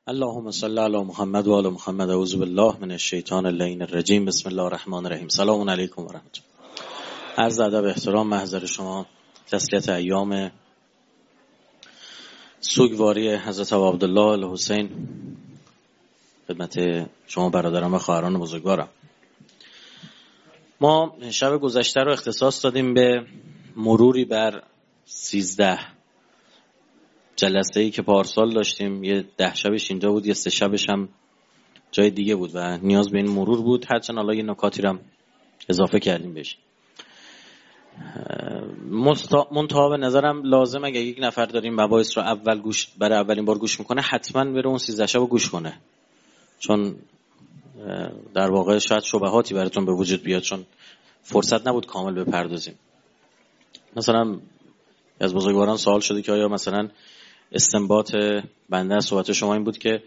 اللهم صل علی محمد و آل محمد. اعوذ بالله من الشیطان اللعین الرجیم. بسم الله الرحمن الرحیم. سلام علیکم و رحمت الله. عرض ادب و احترام محضر شما. تسلیت ایام سوگواری حضرت ابا عبدالله الحسین خدمت شما برادران و خواهران بزرگوارم. ما شب گذشته رو اختصاص دادیم به مروری بر 13 جلسه‌ای که پارسال داشتیم. یه 10 شبش اینجا بود، یه 3 شبش هم جای دیگه بود و نیاز به این مرور بود. هرچند حالا یه نکاتی رو هم اضافه کردیم بهش. منتها به نظرم لازم اگه یک نفر داریم مباحث رو برای اولین بار گوش میکنه، حتما بره اون 13 شب رو گوش کنه، چون در واقع شاید شبهاتی براتون به وجود بیاد، چون فرصت نبود کامل بپردازیم. مثلا از بزرگواران سوال شده که آیا مثلا استنباط بنده از صحبت شما این بود که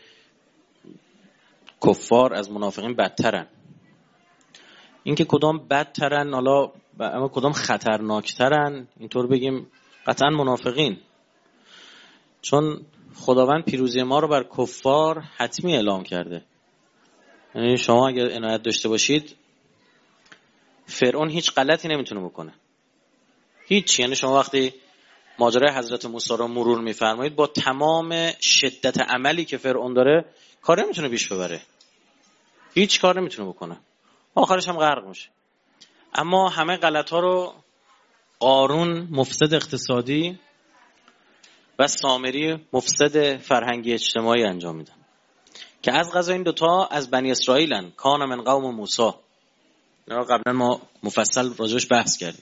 کفار از منافقین بدترن. این که کدام بدترن حالا اما کدام خطرناکترن، اینطور بگیم قطعا منافقین، چون خداوند پیروزی ما رو بر کفار حتمی اعلام کرده. یعنی شما اگر عنایت داشته باشید، فرعون هیچ غلطی نمیتونه بکنه، هیچ. یعنی شما وقتی ماجرای حضرت موسی رو مرور میفرمایید، با تمام شدت عملی که فرعون داره کار نمیتونه پیش ببره، هیچ کار نمیتونه بکنه، آخرش هم غرق میشه. اما همه غلط ها رو قارون مفسد اقتصادی و سامری مفسد فرهنگی اجتماعی انجام میدن که از قضا این دوتا از بنی اسرائیلن. کان من قوم موسی، قبلا ما مفصل راجعش بحث کردیم.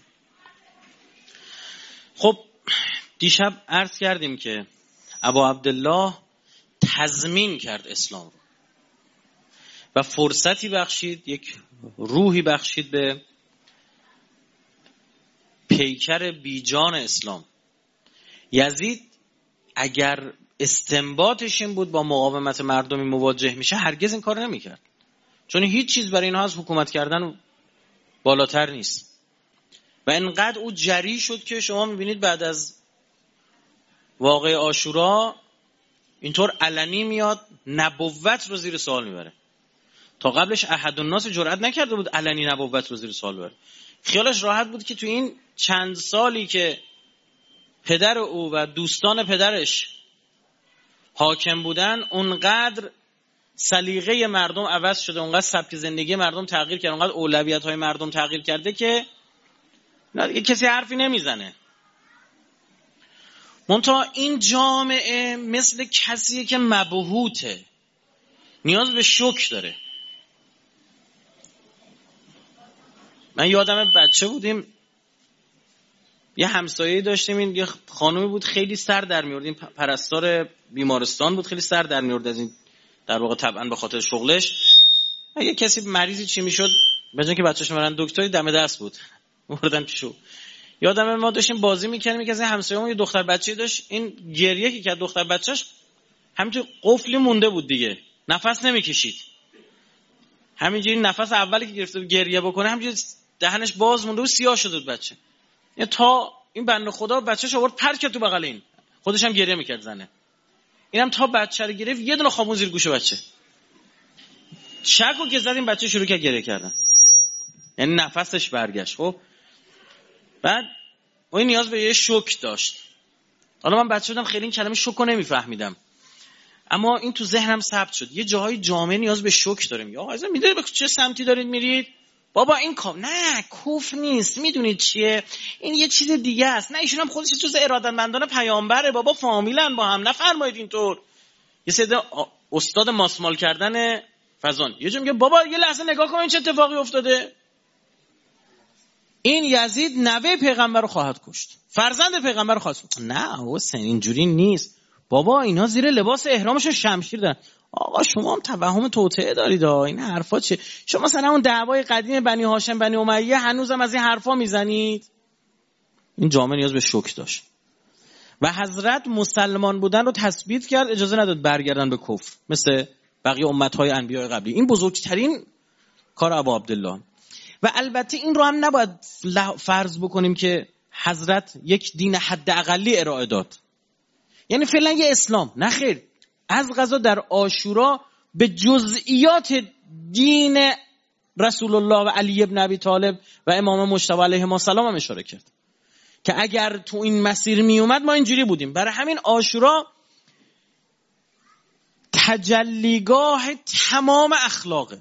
خب دیشب عرض کردیم که ابا عبدالله تضمین کرد اسلام رو و فرصتی بخشید، یک روحی بخشید به پیکر بیجان اسلام. یزید اگر استنباطش این بود با مقاومت مردمی مواجه میشه، هرگز این کار نمیکرد، چون هیچ چیز برای اینها از حکومت کردن بالاتر نیست. و انقدر او جری شد که شما میبینید بعد از واقعه عاشورا اینطور علنی میاد نبوت رو زیر سوال میبره. تا قبلش احد الناس جرئت نکرده بود علنی نبوت رو زیر سوال ببره. خیالش راحت بود که تو این چند سالی که پدر او و دوستان پدرش حاکم بودن، اونقدر سلیقه مردم عوض شده، اونقدر سبک زندگی مردم تغییر کرده، اونقدر اولویت‌های مردم تغییر کرده که دیگه کسی حرفی نمیزنه. منتها این جامعه مثل کسیه که مبهوته، نیاز به شوک داره. من یادم بچه بودیم، یه همسایه‌ای داشتیم، این یه خانومی بود خیلی سر در می‌آورد، این پرستار بیمارستان بود، خیلی سر در می‌آورد از این، در واقع طبعا به خاطر شغلش. اگه کسی مریضی چی میشد، بجن که بچه‌ش برن دکتری، دم دست بود بردن پیشو. یادم ما داشتیم بازی می‌کردیم که از این همسایه‌مون یه دختر بچه‌ای داشت، این گریه که کرد دختر بچه‌ش همینجوری قفلی مونده بود دیگه، نفس نمی‌کشید. همینجوری نفس اولی که گرفته بود گریه بکنه، همینجوری دهنش باز مونده و سیاه شده بود بچه. یعنی تا این بنده خدا بچه‌ش آورد پرت تو بغل این، خودش هم گریه می‌کرد زنه. اینم تا بچه رو گرفت یه دونه خامون زیر گوش بچه. شکو که زد این بچه شروع کرد گریه کردن. یعنی نفسش برگشت. خب بعد اون نیاز به یه شوک داشت. حالا من بچه بودم خیلی این کلمه شوکو نمیفهمیدم، اما این تو ذهنم ثبت شد. یه جاهای جامعه نیاز به شوک داره. یا آقا میدونید به چه سمتی دارید میرید؟ بابا این نه کفر نیست، میدونید چیه؟ این یه چیز دیگه است. نه ایشون هم خودش جز ارادتمندان پیامبره، بابا فامیلن با هم، نفرمایید اینطور. یه سری استاد ماسمال کردن فزان یه جا میگه بابا یه لحظه نگاه کن این چه اتفاقی افتاده. این یزید نوه پیغمبر رو خواهد کشت، فرزند پیغمبر رو خواهد کشت. نه حسین اینجوری نیست بابا، اینا زیر لباس احرامشون شمشیر دارن. آقا شما هم توهم توطئه دارید، این حرفا چیه؟ شما مثلا اون دعوای قدیم بنی هاشم بنی امیه هنوزم از این حرفا میزنید. این جامعه نیاز به شوک داشت و حضرت مسلمان بودن رو تثبیت کرد، اجازه نداد برگردن به کفر مثل بقیه امتهای انبیاء قبلی. این بزرگترین کار ابا عبدالله. و البته این رو هم نباید فرض بکنیم که حضرت یک دین حد اقلی ارائه داد، یعنی فعلا یه اسلام، نه خیر، از قضا در عاشورا به جزئیات دین رسول الله و علی ابن ابی طالب و امام مجتبی علیهم السلام هم اشاره کرد که اگر تو این مسیر می اومد ما اینجوری بودیم. برای همین عاشورا تجلیگاه تمام اخلاقه.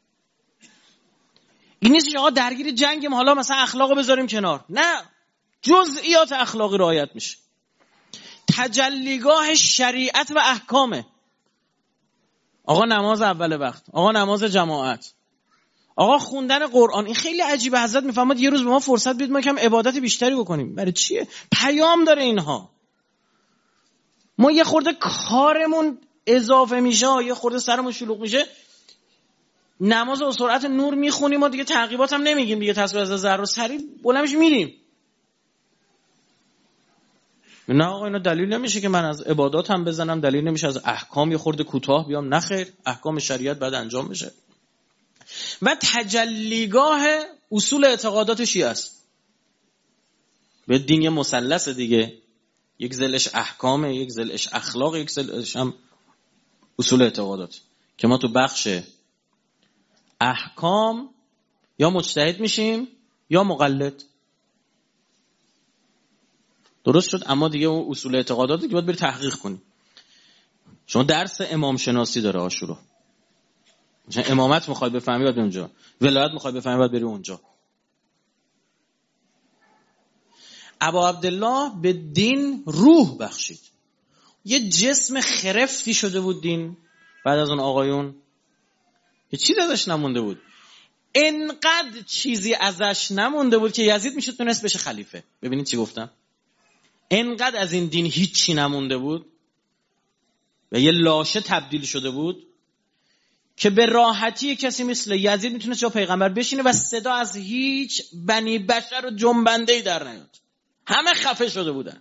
این نیست که آقا درگیر جنگیم حالا مثلا اخلاقو بذاریم کنار، نه، جزئیات اخلاقی رعایت میشه. تجلیگاه شریعت و احکامه. آقا نماز اول وقت، آقا نماز جماعت، آقا خوندن قرآن. این خیلی عجیبه. حضرت میفرماد یه روز به ما فرصت بدید ما کم عبادت بیشتری بکنیم. برای چیه؟ پیام داره اینها. ما یه خورده کارمون اضافه میشه، یه خورده سرمون شلوغ میشه، نماز و سرعت نور میخونیم و دیگه تعقیبات هم نمیگیم دیگه، تصویر از ذره رو سریع بلندش میریم. نه آقا اینا دلیل نمیشه که من از عبادات هم بزنم، دلیل نمیشه از احکام یه خورده کوتاه بیام. نخیر، احکام شریعت باید انجام بشه. و تجلیگاه اصول اعتقادات شیعه است. به دین یه مثلث دیگه، یک ذلش احکامه، یک ذلش اخلاق، یک ذلش هم اصول اعتقادات، که ما تو بخش احکام یا مجتهد میشیم یا مقلد. درست شد؟ اما دیگه اون اصول اعتقاداتی که باید بری تحقیق کنی. شما درس امام شناسی داره عاشورا. مثلا امامت میخوای بفهمی باید بری اونجا، ولایت میخوای بفهمی باید بری اونجا. ابا عبدالله به دین روح بخشید. یه جسم خرفتی شده بود دین بعد از اون آقایون، یه چیزی ازش نمونده بود. انقدر چیزی ازش نمونده بود که یزید میشه تونست بشه خلیفه. ببینید چی گفتم؟ انقدر از این دین هیچی نمونده بود و یه لاشه تبدیل شده بود که به راحتی کسی مثل یزید میتونه جا پیغمبر بشینه و صدا از هیچ بنی بشر و جنبنده‌ای در نیاد. همه خفه شده بودن.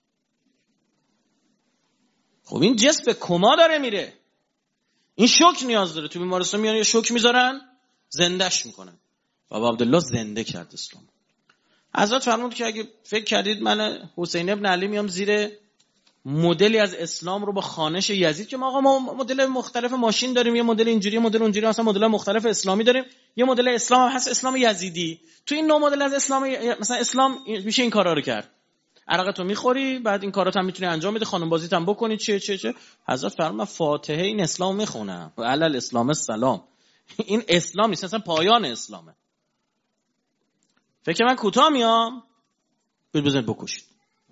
خب این جسم به کما داره میره، این شوک نیاز داره. تو بیمارستان میان یه شوک میذارن زندهش میکنن. بابا عبدالله زنده کرد اسلام. حضرت فرمود که اگه فکر کردید من حسین ابن علی میام زیر مدلی از اسلام رو با خانش یزید، که ما مدل مختلف ماشین داریم، یه مدل اینجوری، مدل اونجوری، مثلا مدل مختلف اسلامی داریم، یه مدل اسلام هست اسلام یزیدی. تو این نوع مدل از اسلام مثلا اسلام میشه این کارا رو کرد. عرقتو میخوری، بعد این کارات هم میتونی انجام بدی، خانم بازیت هم بکنی، چه. حضرت فرمود فاتحه این اسلام میخونم، علی الاسلام السلام. این اسلام نیست، اصلا پایان اسلامه. فکر من کوتاه میام، بزنید بکشید.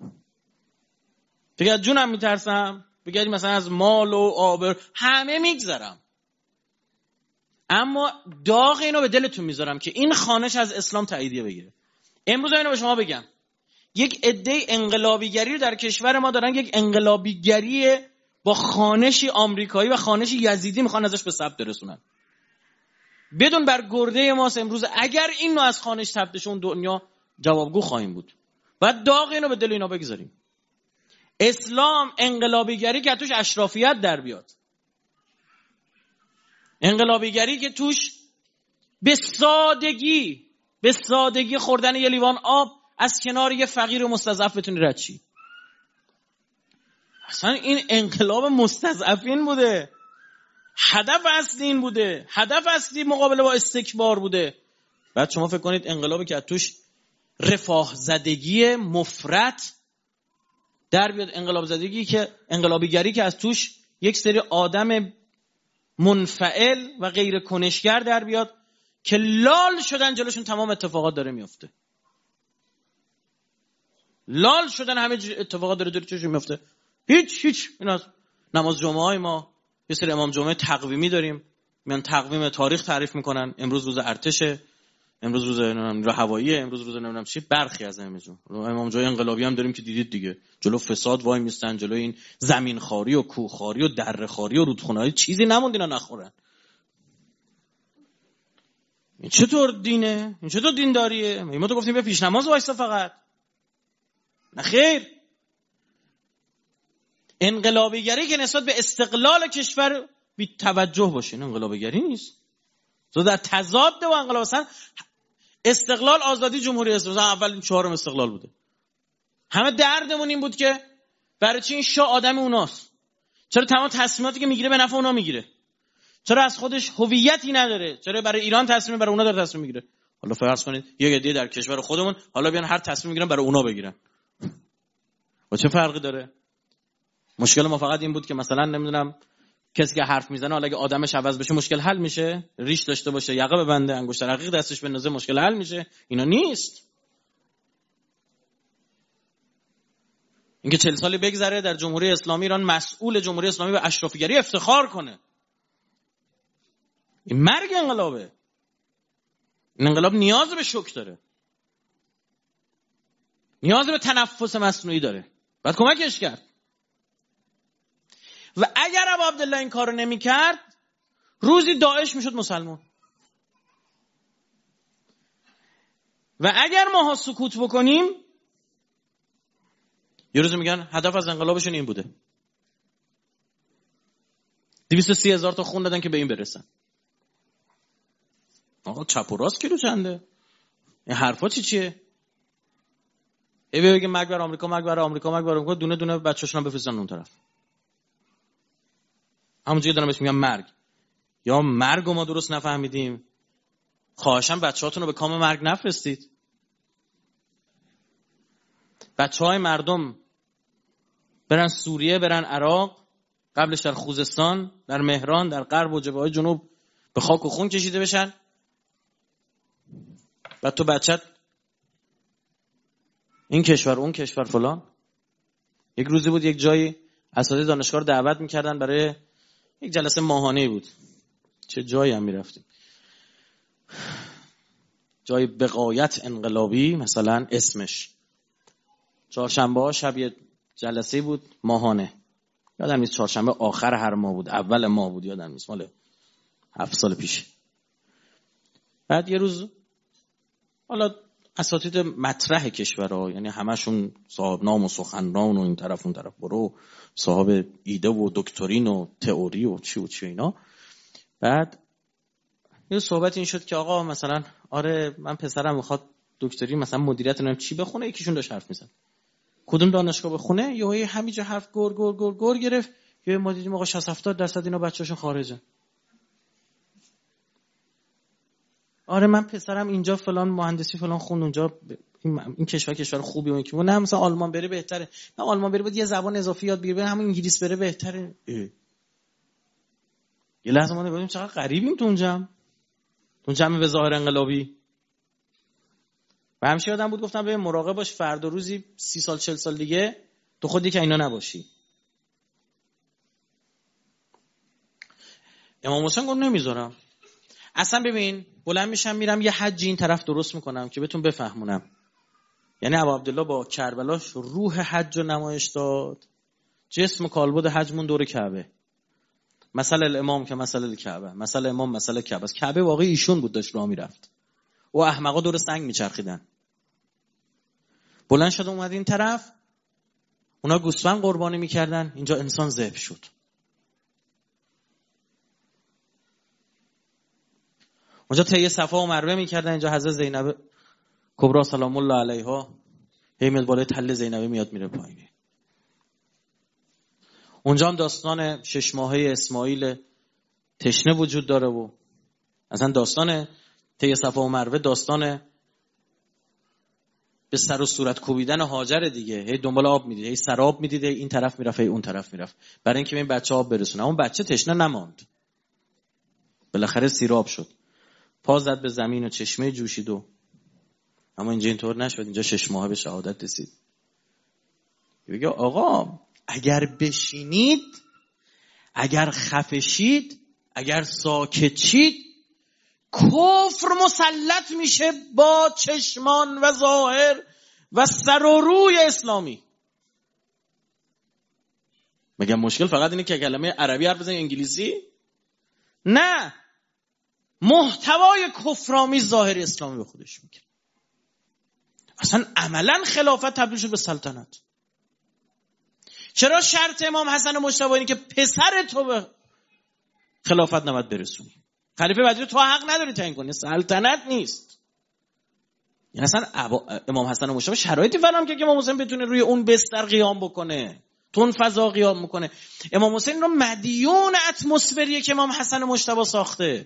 فکر از جونم میترسم، بگید مثلا از مال و آبر همه میگذرم، اما داغ اینو به دلتون میذارم که این خانش از اسلام تاییدیه بگیره. امروز اینو به شما بگم، یک عده انقلابیگری رو در کشور ما دارن، یک انقلابیگری با خانشی آمریکایی و خانشی یزیدی میخوان ازش به ثبت برسونن. بدون بر گرده ماست امروز. اگر این نوع از خانش تبدیلشون دنیا جوابگو خواهیم بود. بعد داغ اینو به دل اینا بگذاریم. اسلام انقلابیگری که توش اشرافیت در بیاد، انقلابیگری که توش به سادگی خوردن یه لیوان آب از کنار یه فقیر و مستضعف بتونی رد شی. اصلا این انقلاب مستضعفین بوده، هدف اصلی این بوده، هدف اصلی مقابله با استکبار بوده. بعد شما فکر کنید انقلابی که توش رفاه زدگی مفرط در بیاد، انقلابیگری که از توش یک سری آدم منفعل و غیر کنشگر در بیاد که لال شدن جلوشون تمام اتفاقات داره میفته. لال شدن همه اتفاقات داره جلوشون میفته. هیچ. اینا نماز جمعه های ما یه سری امام جمعه تقویمی داریم، میان تقویم تاریخ تعریف میکنن. امروز روز ارتشه، امروز روز نیروی هوایی، امروز روز نمیدونم چی. برخی از امام جمعه انقلابی هم داریم که دیدید دیگه، جلو فساد وای میستن، جلو این زمین خواری و کوه خواری و دره خواری و رودخونه‌ای چیزی نموند اینا نخورن. این چطور دینه؟ این چطور دینداریه؟ ما تو گفتیم به پیش نماز وایسا فقط. نه خیر. انقلابیگری که نسبت به استقلال کشور بی توجه باشه، این انقلابیگری نیست. تو در تضاد و انقلاب اصلا استقلال، آزادی، جمهوری اسلامی اول 4 استقلال بوده. همه دردمون این بود که برای چی این شاه آدم اوناست. چرا تمام تصمیماتی که میگیره به نفع اونا میگیره؟ چرا از خودش هویتی نداره؟ چرا برای ایران تصمیم، برای اونا داره تصمیم میگیره؟ حالا فرض کنید یه عده در کشور خودمون حالا بیان هر تصمیم میگیرن برای اونا بگیرن. و چه فرقی داره؟ مشکل ما فقط این بود که مثلا نمیدونم کسی که حرف میزنه حالا اگه آدمش عوض بشه مشکل حل میشه، ریش داشته باشه، یقه ببنده، انگشت رقیق دستش بندازه مشکل حل میشه. اینا نیست. اینکه 40 سالی بگذره در جمهوری اسلامی ایران مسئول جمهوری اسلامی به اشرافیگری افتخار کنه، این مرگ انقلابه. این انقلاب نیاز به شوک داره، نیاز به تنفس مصنوعی داره، باید کمکش کرد. و اگر ابو عبدالله این کارو نمی‌کرد روزی داعش میشد مسلمان. و اگر ماها سکوت بکنیم یه روز میگن هدف از انقلابشون این بوده. 230,000 تا خون دادن که به این برسن. آقا چپ و راست کیلو چنده؟ این حرفا چیه؟ بگه مرگ بر آمریکا، مرگ بر آمریکا، مرگ بر آمریکا، دونه دونه بچه‌شون رو بفرستن اون طرف. همونجوری دارم بهش میگم مرگ. یا مرگ رو ما درست نفهمیدیم. خواهشاً بچه‌هاتون رو به کام مرگ نفرستید. بچه‌های مردم برن سوریه، برن عراق، قبلش در خوزستان، در مهران، در غرب و جبهه‌های جنوب به خاک و خون کشیده بشن. بعد تو بچت این کشور اون کشور فلان. یک روزی بود یک جایی اساتید دانشگاه رو دعوت می‌کردن برای یک جلسه ماهانه‌ای بود. چه جایی هم می‌رفتیم. جای بغایت انقلابی مثلا اسمش. چهارشنبه‌ها شب یه جلسه‌ای بود ماهانه. یادم نیست چهارشنبه آخر هر ماه بود، اول ماه بود، یادم نیست، مال 7 سال پیش. بعد یه روز حالا اساتید مطرح کشورها، یعنی همشون صاحب نام و سخنران و این طرف اون طرف برو، صاحب ایده و دکترین و تئوری و چی اینا. بعد یه صحبت این شد که آقا مثلا آره من پسرم میخواد دکتری مثلا مدیریت نمیدونم چی بخونه. یکیشون داشت حرف میزد کدوم دانشگاه بخونه، یهو همینجا حرف گر گرفت که ما دیدیم آقا 60-70% اینا بچه‌شون خارجه. آره من پسرم اینجا فلان مهندسی فلان خوند، اونجا این کشور خوبی اون که نه مثلا آلمان بره بهتره، نه آلمان بره بود یه زبان اضافی یاد بگیره، همون انگلیس بره بهتره. یه لحظه ما نگاهیم چقدر غریبیم تو اون جمع به ظاهر انقلابی. و همیشه یادم بود گفتم به مراقب باش، فردا روزی 30 سال 40 سال دیگه تو خودی که اینا نباشی. امام حسین گفت نمیذارم. اصلا ببین بلند میشم میرم یه حج این طرف درست میکنم که بهتون بفهمونم. یعنی ابو عبدالله با کربلاش روح حج رو نمایش داد، جسم کالبد حجمون دور کعبه. مثل الامام که مثل الکعبه، مثل امام مثل کعبه. کعبه واقعی ایشون بود، داشت راه میرفت و احمقا دور سنگ میچرخیدن. بلند شد اومد این طرف، اونا گوسفند قربانی میکردن، اینجا انسان ذبح شد. اونجا طی صفا و مروه میکردن، اینجا حضرت زینب کبرا سلام الله علیها هی میاد بالای تل زینبه میاد میره پایین. اونجا هم داستان 6 ماهه اسماعیل تشنه وجود داره و اصلا داستان طی صفا و مروه داستان به سر و صورت کوبیدن هاجر دیگه. هی دنبال آب میدید، هی سراب میدید، این طرف میرفت هی اون طرف میرفت برای اینکه این بچه آب برسونه. اون بچه تشنه نماند، بالاخره سیراب شد، پا زد به زمین و چشمه جوشید و اما اینجا اینطور نشد. اینجا 6 ماهه به شهادت رسید. میگه آقا اگر بشینید، اگر خفشید، اگر ساکت شید، کفر مسلط میشه با چشمان و ظاهر و سر و روی اسلامی. مگه مشکل فقط اینه که کلمه عربی حرف بزنی انگلیسی؟ نه، محتوای کفرآمیز ظاهر اسلامی به خودش میگیره. اصلا عملا خلافت تبدیل شد به سلطنت. چرا شرط امام حسن مجتبی اینه که پسر تو به خلافت نباید برسونی؟ خلیفه بعدی تو حق نداری تعیین کنی، سلطنت نیست. یعنی اصلا امام حسن مجتبی شرایطی فراهم کرد که امام حسین بتونه روی اون بستر قیام بکنه. تون فضا قیام میکنه. امام حسین رو مدیون اتمسفریه که امام حسن مجتبی ساخته.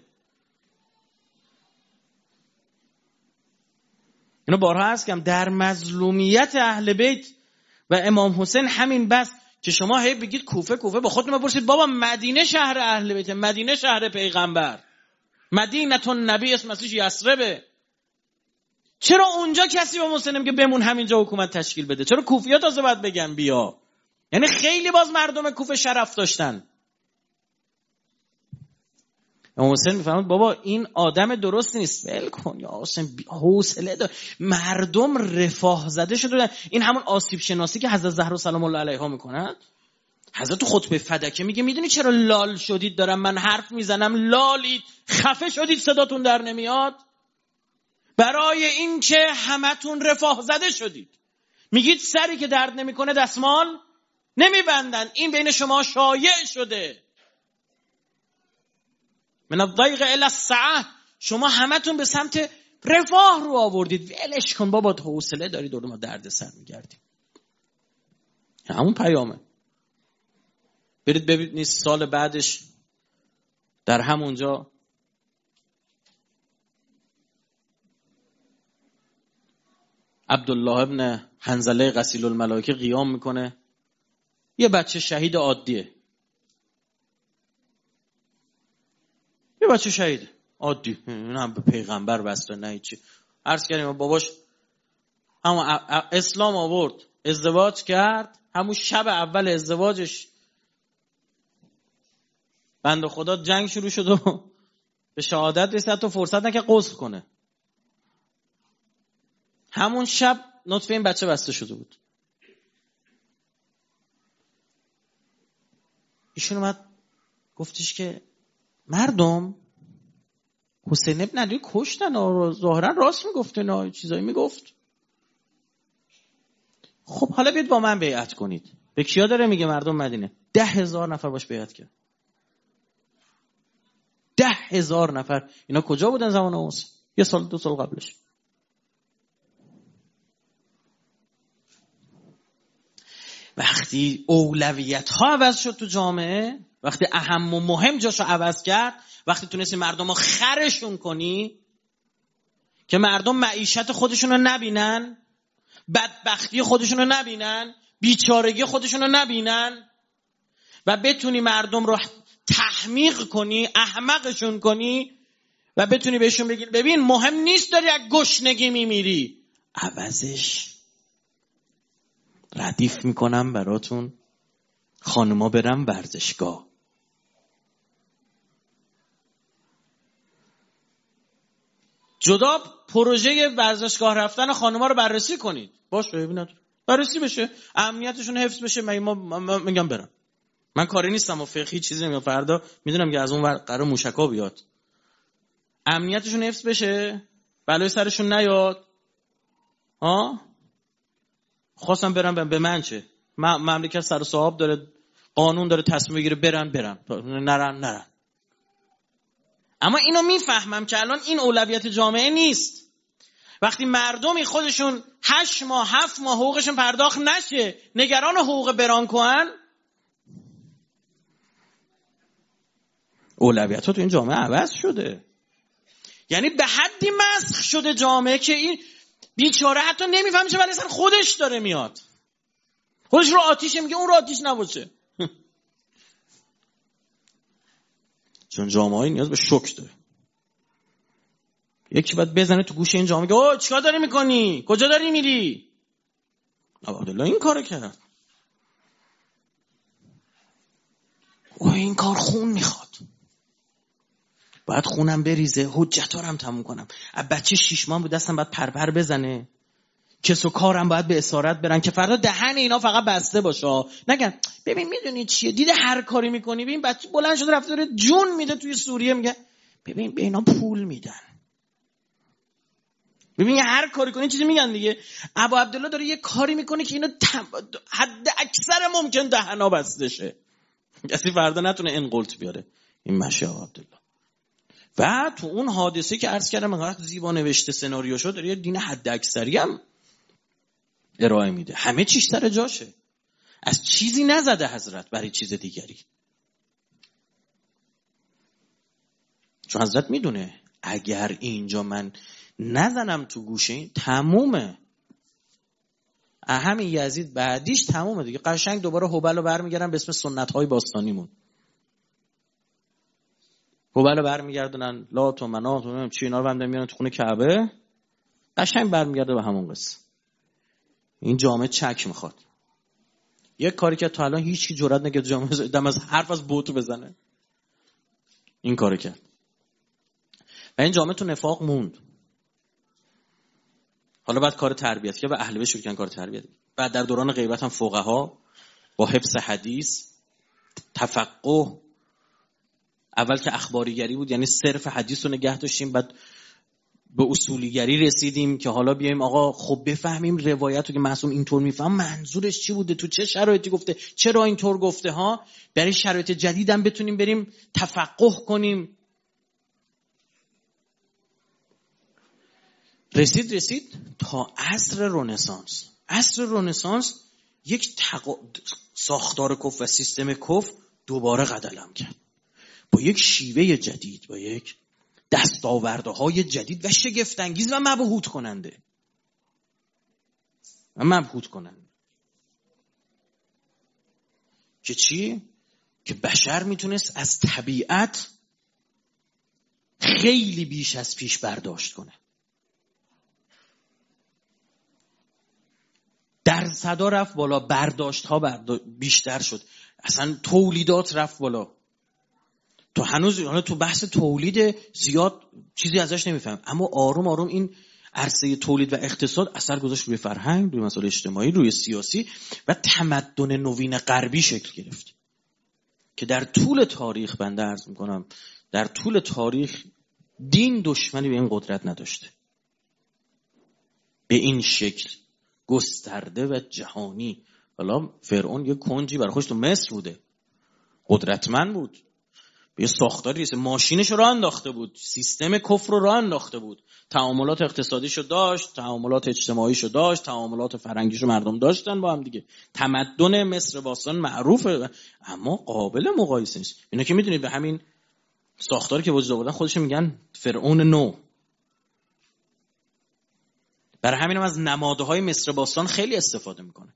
اینو بارها عرض کردم، در مظلومیت اهل بیت و امام حسین همین بس که شما هی بگید کوفه با خودتون بپرسید بابا مدینه شهر اهل بیت، مدینه شهر پیغمبر، مدینه النبی اسم ازش یثربه. چرا اونجا کسی به حسین میگه بمون همینجا حکومت تشکیل بده؟ چرا کوفی‌ها تازه باید بگن بیا؟ یعنی خیلی باز مردم کوفه شرف داشتن. امام حسین میفهمد بابا این آدم درست نیست، ول کن یا حسین، حوصله دار. مردم رفاه زده شده. این همون آسیب شناسی که حضرت زهرا سلام الله علیها میکنند. حضرت تو خطبه فدکه میگه میدونی چرا لال شدید؟ دارم من حرف میزنم لالید، خفه شدید، صداتون در نمیاد. برای این که همتون رفاه زده شدید. میگید سری که درد نمیکنه دستمال نمیبندن. این بین شما شایع شده. من الضیق الی السعه. شما همتون به سمت رفاه رو آوردید. ولش کن بابا، حوصله داری دور ما درد سر میگردیم. همون پیامه. برید ببینید سال بعدش در همونجا عبدالله ابن حنظله غسیل الملائکه قیام میکنه. یه بچه شهید عادیه، یه بچه شهید عادی، این هم به پیغمبر بسته نه هیچی. عرض کردیم باباش همون اسلام آورد، ازدواج کرد، همون شب اول ازدواجش بنده خدا جنگ شروع شد و به شهادت رسید، حتی فرصت نکرد غسل کنه. همون شب نطفه این بچه بسته شده بود. ایشون اومد گفتش که مردم حسین ابن علی کشتن، ظاهرا راست میگفته، نه چیزایی میگفت. خب حالا بیاید با من بیعت کنید. به کیا داره میگه؟ مردم مدینه. 10,000 نفر باش بیعت کرد. 10,000 نفر. اینا کجا بودن زمان حسین؟ یه سال 2 سال قبلش. وقتی اولویت ها عوض شد تو جامعه، وقتی اهم و مهم جاشو عوض کرد، وقتی تونستی مردم رو خرشون کنی که مردم معیشت خودشون رو نبینن، بدبختی خودشون رو نبینن، بیچارگی خودشون رو نبینن و بتونی مردم رو تحمیق کنی، احمقشون کنی و بتونی بهشون بگی ببین مهم نیست داری از گشنگی میمیری، عوضش ردیف میکنم براتون خانوما برم ورزشگاه. جدا پروژه ورزشگاه رفتن خانوما رو بررسی کنید. باشه ببینید بررسی بشه، امنیتشون حفظ بشه. ما میگم برم. من کاری نیستم و فقهی چیزی نمیگم. فردا میدونم که از اون ور قرار موشکا بیاد. امنیتشون حفظ بشه، بلای سرشون نیاد. خواستم برم به من چه؟ مملکت سر و صاحب داره، قانون داره تصمیم بگیره برن نرن. اما اینو میفهمم که الان این اولویت جامعه نیست. وقتی مردمی خودشون 8 ماه 7 ماه حقوقشون پرداخت نشه، نگران حقوق برانکوان، اولویت‌ها تو این جامعه عوض شده. یعنی به حدی مسخ شده جامعه که این بیچاره حتی نمیفهمه چه بلایی سر خودش داره میاد. خودش رو آتیشه میگه اون رو آتیش نباشه. چون جامعه نیاز به شوک داره. یکی باید بزنه تو گوش این جامعه که اوه چیکار داری میکنی؟ کجا داری میری؟ عبدالله این کارو کرد. اوه این کار خون میخواد. باید خونم بریزه، حجت‌ها رو هم تموم کنم. بچه 6 ماه بود دستم باید پرپر بزنه. کس و کارم باید به اسارت برن که فردا دهن اینا فقط بسته باشه. نگن ببین میدونی چیه؟ دیده هر کاری میکنی. ببین بچه بلند شده رفته داره جون میده توی سوریه، میگه ببین به اینا پول میدن. ببین هر کاری کنی چیزی میگن دیگه. ابا عبدالله داره یه کاری میکنه که اینا حد اکثر ممکن دهنا بسته شه. کسی فردا نتونه انقلت بیاره. این مشه ابا عبدالله. و تو اون حادثه که عرض کردم انقدر زیبا نوشته سناریو شد، داره یه دین حد اکثری هم ارائه میده. همه چیش سر جاشه. از چیزی نزده حضرت برای چیز دیگری. چون حضرت میدونه اگر اینجا من نزنم تو گوشه این تمومه. همین یزید بعدیش تمومه دیگه. قشنگ دوباره هبل رو برمیگردن به اسم سنت‌های باستانیمون. هبل رو برمیگردونن لات و منات و چی اینا رو هم میارن تو خونه کعبه. قشنگ برمیگرده به همون قصه. این جامعه چک میخواد. یک کاری که تا الان هیچ کی جرئت نکرد جامعه دم از حرف از بوت بزنه. این کارو کرد. و این جامعه تو نفاق موند. حالا بعد کار تربیت که به اهل بیت شروع کردن کار تربیت. بعد در دوران غیبت هم فقها با حفظ حدیث، تفقه، اول که اخباریگری بود یعنی صرف حدیث رو نگه داشتیم، بعد به اصولیگری رسیدیم که حالا بیایم آقا خب بفهمیم روایت رو که معصوم اینطور میفهم منظورش چی بوده، تو چه شرایطی گفته، چرا اینطور گفته ها، برای شرایط جدید هم بتونیم بریم تفقه کنیم. رسید تا عصر رنسانس. عصر رنسانس یک ساختار کف و سیستم کف دوباره قدم کرد با یک شیوه جدید، با یک دستاوردهای جدید و شگفت‌انگیز و مبهوت کننده. که چی؟ که بشر میتونست از طبیعت خیلی بیش از پیش برداشت کنه. درصدا رفت بالا، برداشت ها بیشتر شد، اصلا تولیدات رفت بالا. تو هنوز تو بحث تولید زیاد چیزی ازش نمیفهم، اما آروم آروم این عرصه تولید و اقتصاد اثر گذاشت روی فرهنگ، روی مسائل اجتماعی، روی سیاسی و تمدن نوین غربی شکل گرفت که در طول تاریخ، بنده عرض میکنم در طول تاریخ دین دشمنی به این قدرت نداشته، به این شکل گسترده و جهانی. حالا فرعون یه کنجی برای خودش تو مصر بوده، قدرتمند بود، یه ساختاری ریسه ماشینش رو راه انداخته بود، سیستم کفر رو راه انداخته بود، تعاملات اقتصادیشو داشت، تعاملات اجتماعیشو داشت، تعاملات فرهنگیشو مردم داشتن با هم دیگه. تمدن مصر باستان معروفه اما قابل مقایسه نیست. اینا که میدونید به همین ساختاری که وجود آوردن خودش میگن فرعون نو. برای همین هم از نمادهای مصر باستان خیلی استفاده میکنه.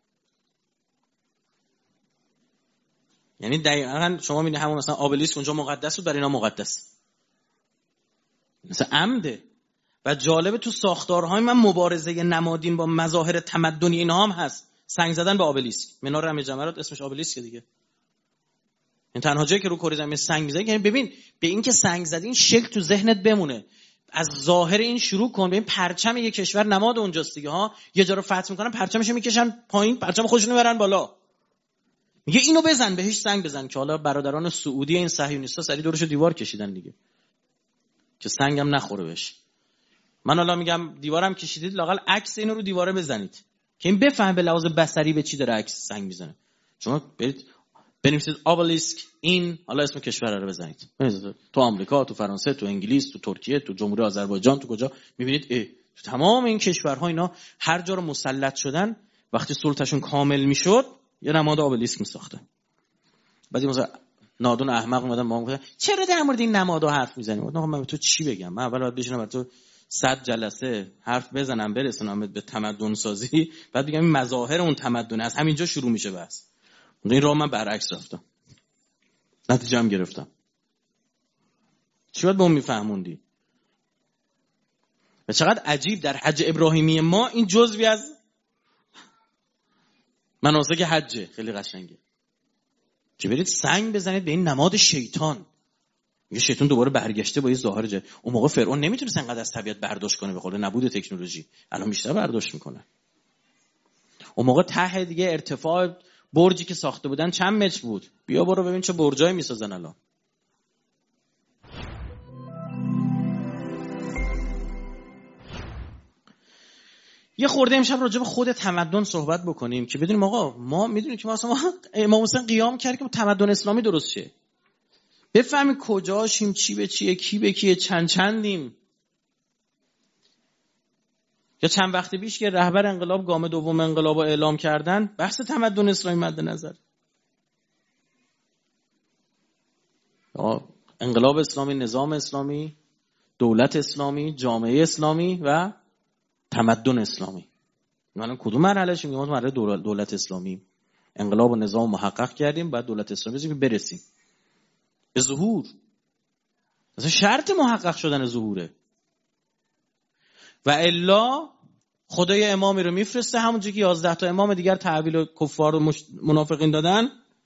یعنی دقیقاً شما میبینید همون مثلا آبلیسک اونجا مقدس بود، برای اینا مقدس، مثلا عمده. و جالبه تو ساختارهای من مبارزه نمادین با مظاهر تمدنی اینا هم هست. سنگ زدن به آبلیسک، منار رمی جمرات اسمش آبلیسک دیگه. این تنها جایی که رو کره زمین سنگ میزنه. یعنی ببین به این که سنگ زدی این شکل تو ذهنت بمونه. از ظاهر این شروع کن. ببین پرچم یک کشور نماد اونجاست دیگه ها. یه جا رو فتح میکنن پرچمشو میکشن پایین، پرچم خودشونو میبرن بالا. میگه اینو بزن، بهش سنگ بزن. که حالا برادران سعودی این صهیونیستا سری دورشو دیوار کشیدن دیگه که سنگم نخوره بهش. من حالا میگم دیوارم کشیدید لااقل عکس اینو رو دیواره بزنید که این بفهم به لحاظ بصری به چی داره عکس سنگ میزنه. شما برید بنویسید آبلیسک این، حالا اسم کشور رو بزنید، تو آمریکا، تو فرانسه، تو انگلیس، تو ترکیه، تو جمهوری آذربایجان، تو کجا، میبینید تمام این کشورها اینا هر جا رو مسلط شدن وقتی سلطه‌شون کامل میشد یه نماد آبلیسک میساختن. بعضی مثلا نادون احمق اومدن ما گفتن چرا در مورد این نمادها حرف میزنیم؟ من به تو چی بگم؟ من اول باید بشینم تو 100 جلسه حرف بزنم برسونم به تمدن سازی، بعد بگم این مظاهر اون تمدن از همینجا شروع میشه. بس این راه من برعکس رفتم، نتیجه هم گرفتم. چی باید به اون میفهموندی؟ و چقدر عجیب در حج ابراهیمی ما این جزوی از مناسک حجه. خیلی قشنگه که برید سنگ بزنید به این نماد شیطان. میگه شیطان دوباره برگشته با یه ظاهر جدید. اون موقع فرعون نمیتونه انقدر از طبیعت برداشت کنه به قول نبود تکنولوژی، الان بیشتر برداشت میکنه. اون موقع ته دیگه ارتفاع برجی که ساخته بودن چند متر بود؟ بیا برو ببین چه برجایی میسازن الان. یه خورده امشب راجع به خود تمدن صحبت بکنیم که بدونیم آقا ما میدونیم که مثلا امام حسین قیام کرد که تمدن اسلامی درست شه. بفهمیم کجاشیم، چی به چیه، کی به کیه، چندیم. یا چند وقت پیش که رهبر انقلاب گام دوم انقلاب رو اعلام کردن، بحث تمدن اسلامی مد نظر. انقلاب اسلامی، نظام اسلامی، دولت اسلامی، جامعه اسلامی و تمدن اسلامی. ما کدوم مرحله‌اش میگم؟ مرحله دولت اسلامی. انقلاب و نظام محقق کردیم، بعد دولت اسلامی برسیم به ظهور. اصلا شرط محقق شدن ظهوره. و الا خدای امامی رو میفرسته، همونجوری که 11 تا امام دیگر تحویل کفار و منافقین دادن،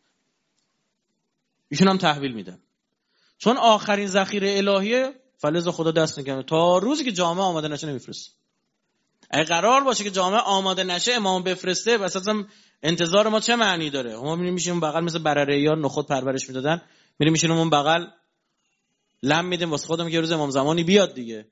ایشون هم تحویل میدن. چون آخرین ذخیره الهیه، فلذا خدا دست نگه تا روزی که جامعه آماده نشه نمیفرسته. اگه قرار باشه که جامعه آماده نشه امام بفرسته، واسه انتظار ما چه معنی داره؟ ما میشیم بغل مثل برره‌یان نخود پرورش میدادن، میشیم اون بغل لم میدیم واسه خودمون که روز امام زمانی بیاد دیگه.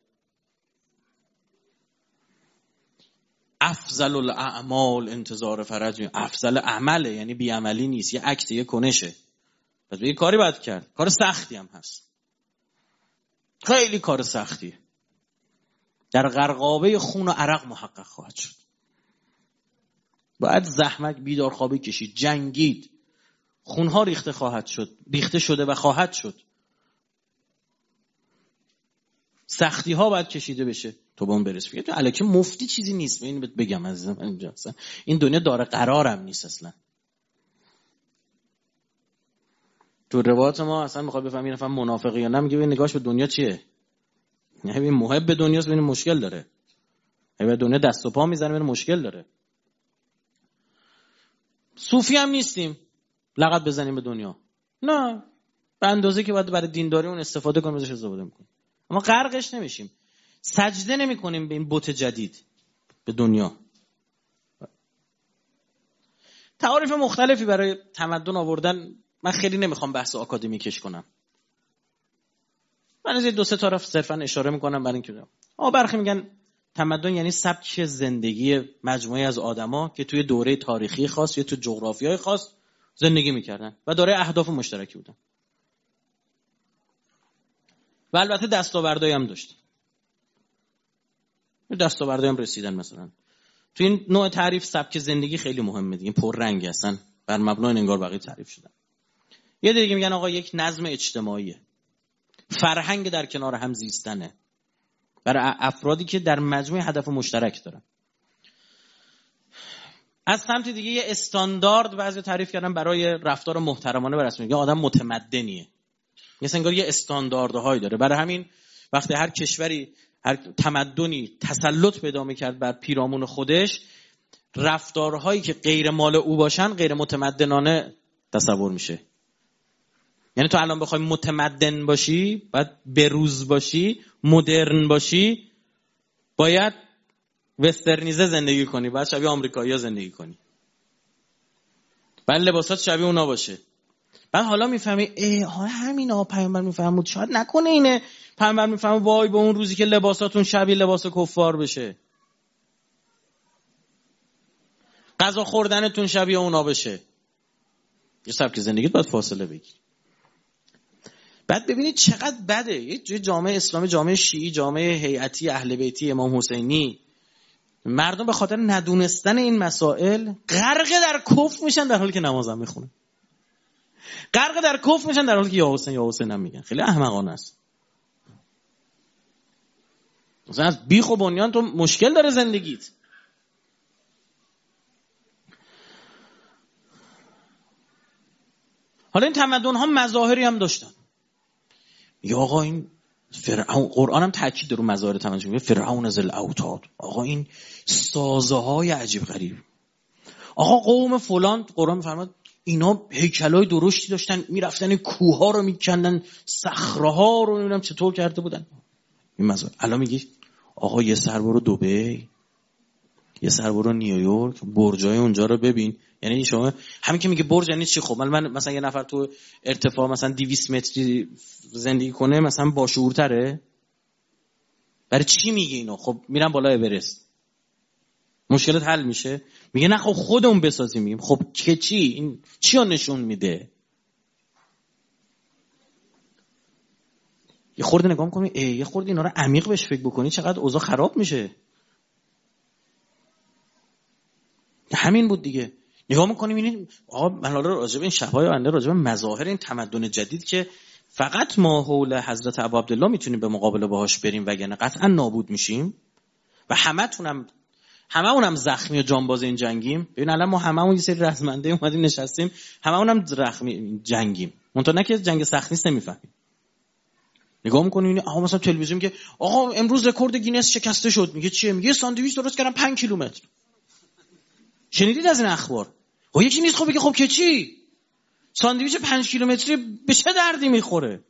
افضل الاعمال انتظار فرج. افضل عمله، یعنی بی عملی نیست، یه عکس، یه کنشه. پس یه کاری باید کرد. کار سختی هم هست، خیلی کار سختیه. در غرقابه خون و عرق محقق خواهد شد. باید زحمت بیدارخوابی کشید، جنگید، خونها ریخته خواهد شد، ریخته شده و خواهد شد. سختی ها باید کشیده بشه تو به اون برسی. تو الکی مفتی چیزی نیست. این بگم عزیزم، اینجا اصلا این دنیا داره قرارم نیست اصلا. تو روایات ما اصلا میخواد بفهمی این نفر منافقی یا نه، میگه ببین نگاهش به دنیا چیه. نه ببین محب به دنیاست، ببین مشکل داره. به دنیا دست و پا میزنه، ببین مشکل داره. صوفی هم نیستیم لغت بزنیم به دنیا، نه، به اندازه که باید برای دینداری اون استفاده کنیم ازش استفاده میکنیم. اما غرقش نمیشیم، سجده نمیکنیم به این بت جدید، به دنیا. تعاریف مختلفی برای تمدن آوردن، من خیلی نمیخوام بحث آکادمیکش کنم. من از دو سه طرف صرفا اشاره میکنم برای اینکه برخی میگن تمدن یعنی سبک زندگی مجموعه از آدما که توی دوره تاریخی خاص یا توی جغرافیای خاص زندگی میکردن و داره اهداف مشترکی بودن. و البته دستاوردهایی هم داشت. دستاوردهایی هم رسیدن. مثلا تو این نوع تعریف سبک زندگی خیلی مهمه دیگه، پر رنگ هستن، بر مبنای انگار بقیه تعریف شدن. یه دیگه میگن آقا یک نظم اجتماعیه، فرهنگ در کنار هم زیستنه برای افرادی که در مجموعه هدف مشترک دارن. از سمت دیگه یه استاندارد بعضی تعریف کردن برای رفتار محترمانه و رسمی. یه آدم متمدنیه، مثلا انگار یه استانداردهایی داره. برای همین وقتی هر کشوری، هر تمدنی تسلط پیدا می‌کرد بر پیرامون خودش، رفتارهایی که غیر مال او باشن غیر متمدنانه تصور میشه. یعنی تو الان بخوای متمدن باشی، باید بروز باشی، مدرن باشی، باید وسترنیزه زندگی کنی، باید شبیه آمریکایی‌ها زندگی کنی، باید لباسات شبیه اونا باشه. بعد حالا میفهمی همینا پیامبر میفهمود، شاید نکنه اینه پیامبر میفهمه وای به اون روزی که لباساتون شبیه لباس کفار بشه، غذا خوردنتون شبیه اونا بشه. یه سبک زندگیت باید فاصله بگیری. بعد ببینید چقدر بده یه جامعه اسلامی، جامعه شیعی، جامعه هیئتی اهل بیتی امام حسینی، مردم به خاطر ندونستن این مسائل غرق در کفر میشن در حالی که نماز هم میخونن، غرق در کفر میشن در حالی که یا حسین یا حسین هم میگن. خیلی احمقانه است. مثلا از بیخ و بنیان تو مشکل داره زندگیت. حالا این تمدن ها مظاهری هم داشتن. یا آقا این فرعون، قرآن هم تاکید داره رو مظاهر تمدن، میگه فرعون ذل الاوتاد. آقا این سازه های عجیب غریب. آقا قوم فلان، قرآن میفرماد اینا هیکلای درشتی داشتن، میرفتن کوه ها رو میکندن، صخره ها رو نمیدونم چطور کرده بودن. این مظاهر. الان میگی آقا یه سر برو دبی، یه سر برو نیویورک، برجای اونجا رو ببین. یعنی شما همین که میگه برج یعنی چی؟ خب من مثلا یه نفر تو ارتفاع مثلا 200 متری زندگی کنه مثلا باشعورتره؟ برای چی میگه اینو؟ خب میرم بالا اورست، مشکلت حل میشه؟ میگه نه خب خودمون بسازیم. میگیم خب که چی؟ این چی رو نشون میده؟ یه خورده نگاه می‌کنی، یه خورده اینا رو عمیق بهش فکر بکنی چقدر اوضاع خراب میشه. همین بود دیگه. نگاه میکنیم این آقا من حالا راجع به این شب‌های آینده، راجع به مظاهر این تمدن جدید که فقط ما حول حضرت ابو عبدالله میتونیم به مقابله باهاش بریم وگرنه قطعا نابود میشیم و هممونم زخمی و جانباز این جنگیم. ببین الان ما هممون یه سری رزمنده اومدیم نشستیم، هممونم زخمی جنگیم، منتها نه که جنگ سخت نیست نمیفهمیم. نگاه میکنیم آقا مثلا تلویزیون که آقا امروز رکورد گینس شکسته شد، میگه چیه؟ میگه ساندویچ درست کردم 5 کیلومتر. شنیدید از این اخبار؟ خب یکی نیست خب بگه خب که چی؟ ساندویچ 5 کیلومتری به چه دردی میخوره؟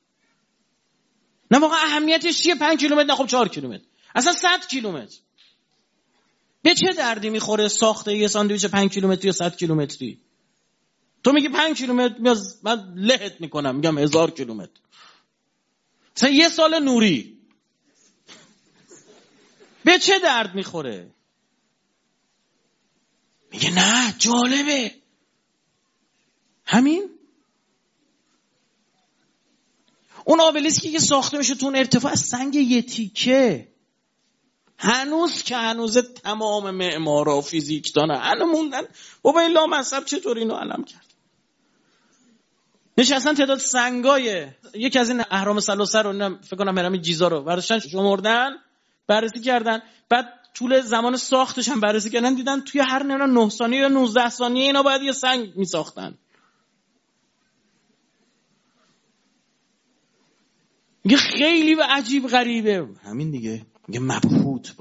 نه واقعا اهمیتش چیه 5 کیلومتر؟ نه خب 4 کیلومتر، اصلا 100 کیلومتر به چه دردی میخوره ساخته یه ساندویچ 5 کیلومتری یا 100 کیلومتری؟ تو میگی 5 کیلومتر، من لهت میکنم میگم 1000 کیلومتر. مثلا یه سال نوری به چه درد میخوره؟ میگه نه جالبه. همین اون آبلیسکی که ساخته میشه تو اون ارتفاع از سنگ یه تیکه، هنوز تمام معمارا و فیزیکدانا هنوز موندن بابا این لامصب چطور اینو علم کرد. نشستن تعداد سنگای یکی از این اهرام ثلاثه رو فکر کنم هرم جیزا رو برداشتن شمردن، بررسی کردن، بعد طول زمان ساختش هم بررسی کردن، دیدن توی هر 9 ثانیه یا 19 ثانیه اینا باید یه سنگ میساختن. میگه خیلی عجیب غریبه. همین دیگه، میگه مبهوت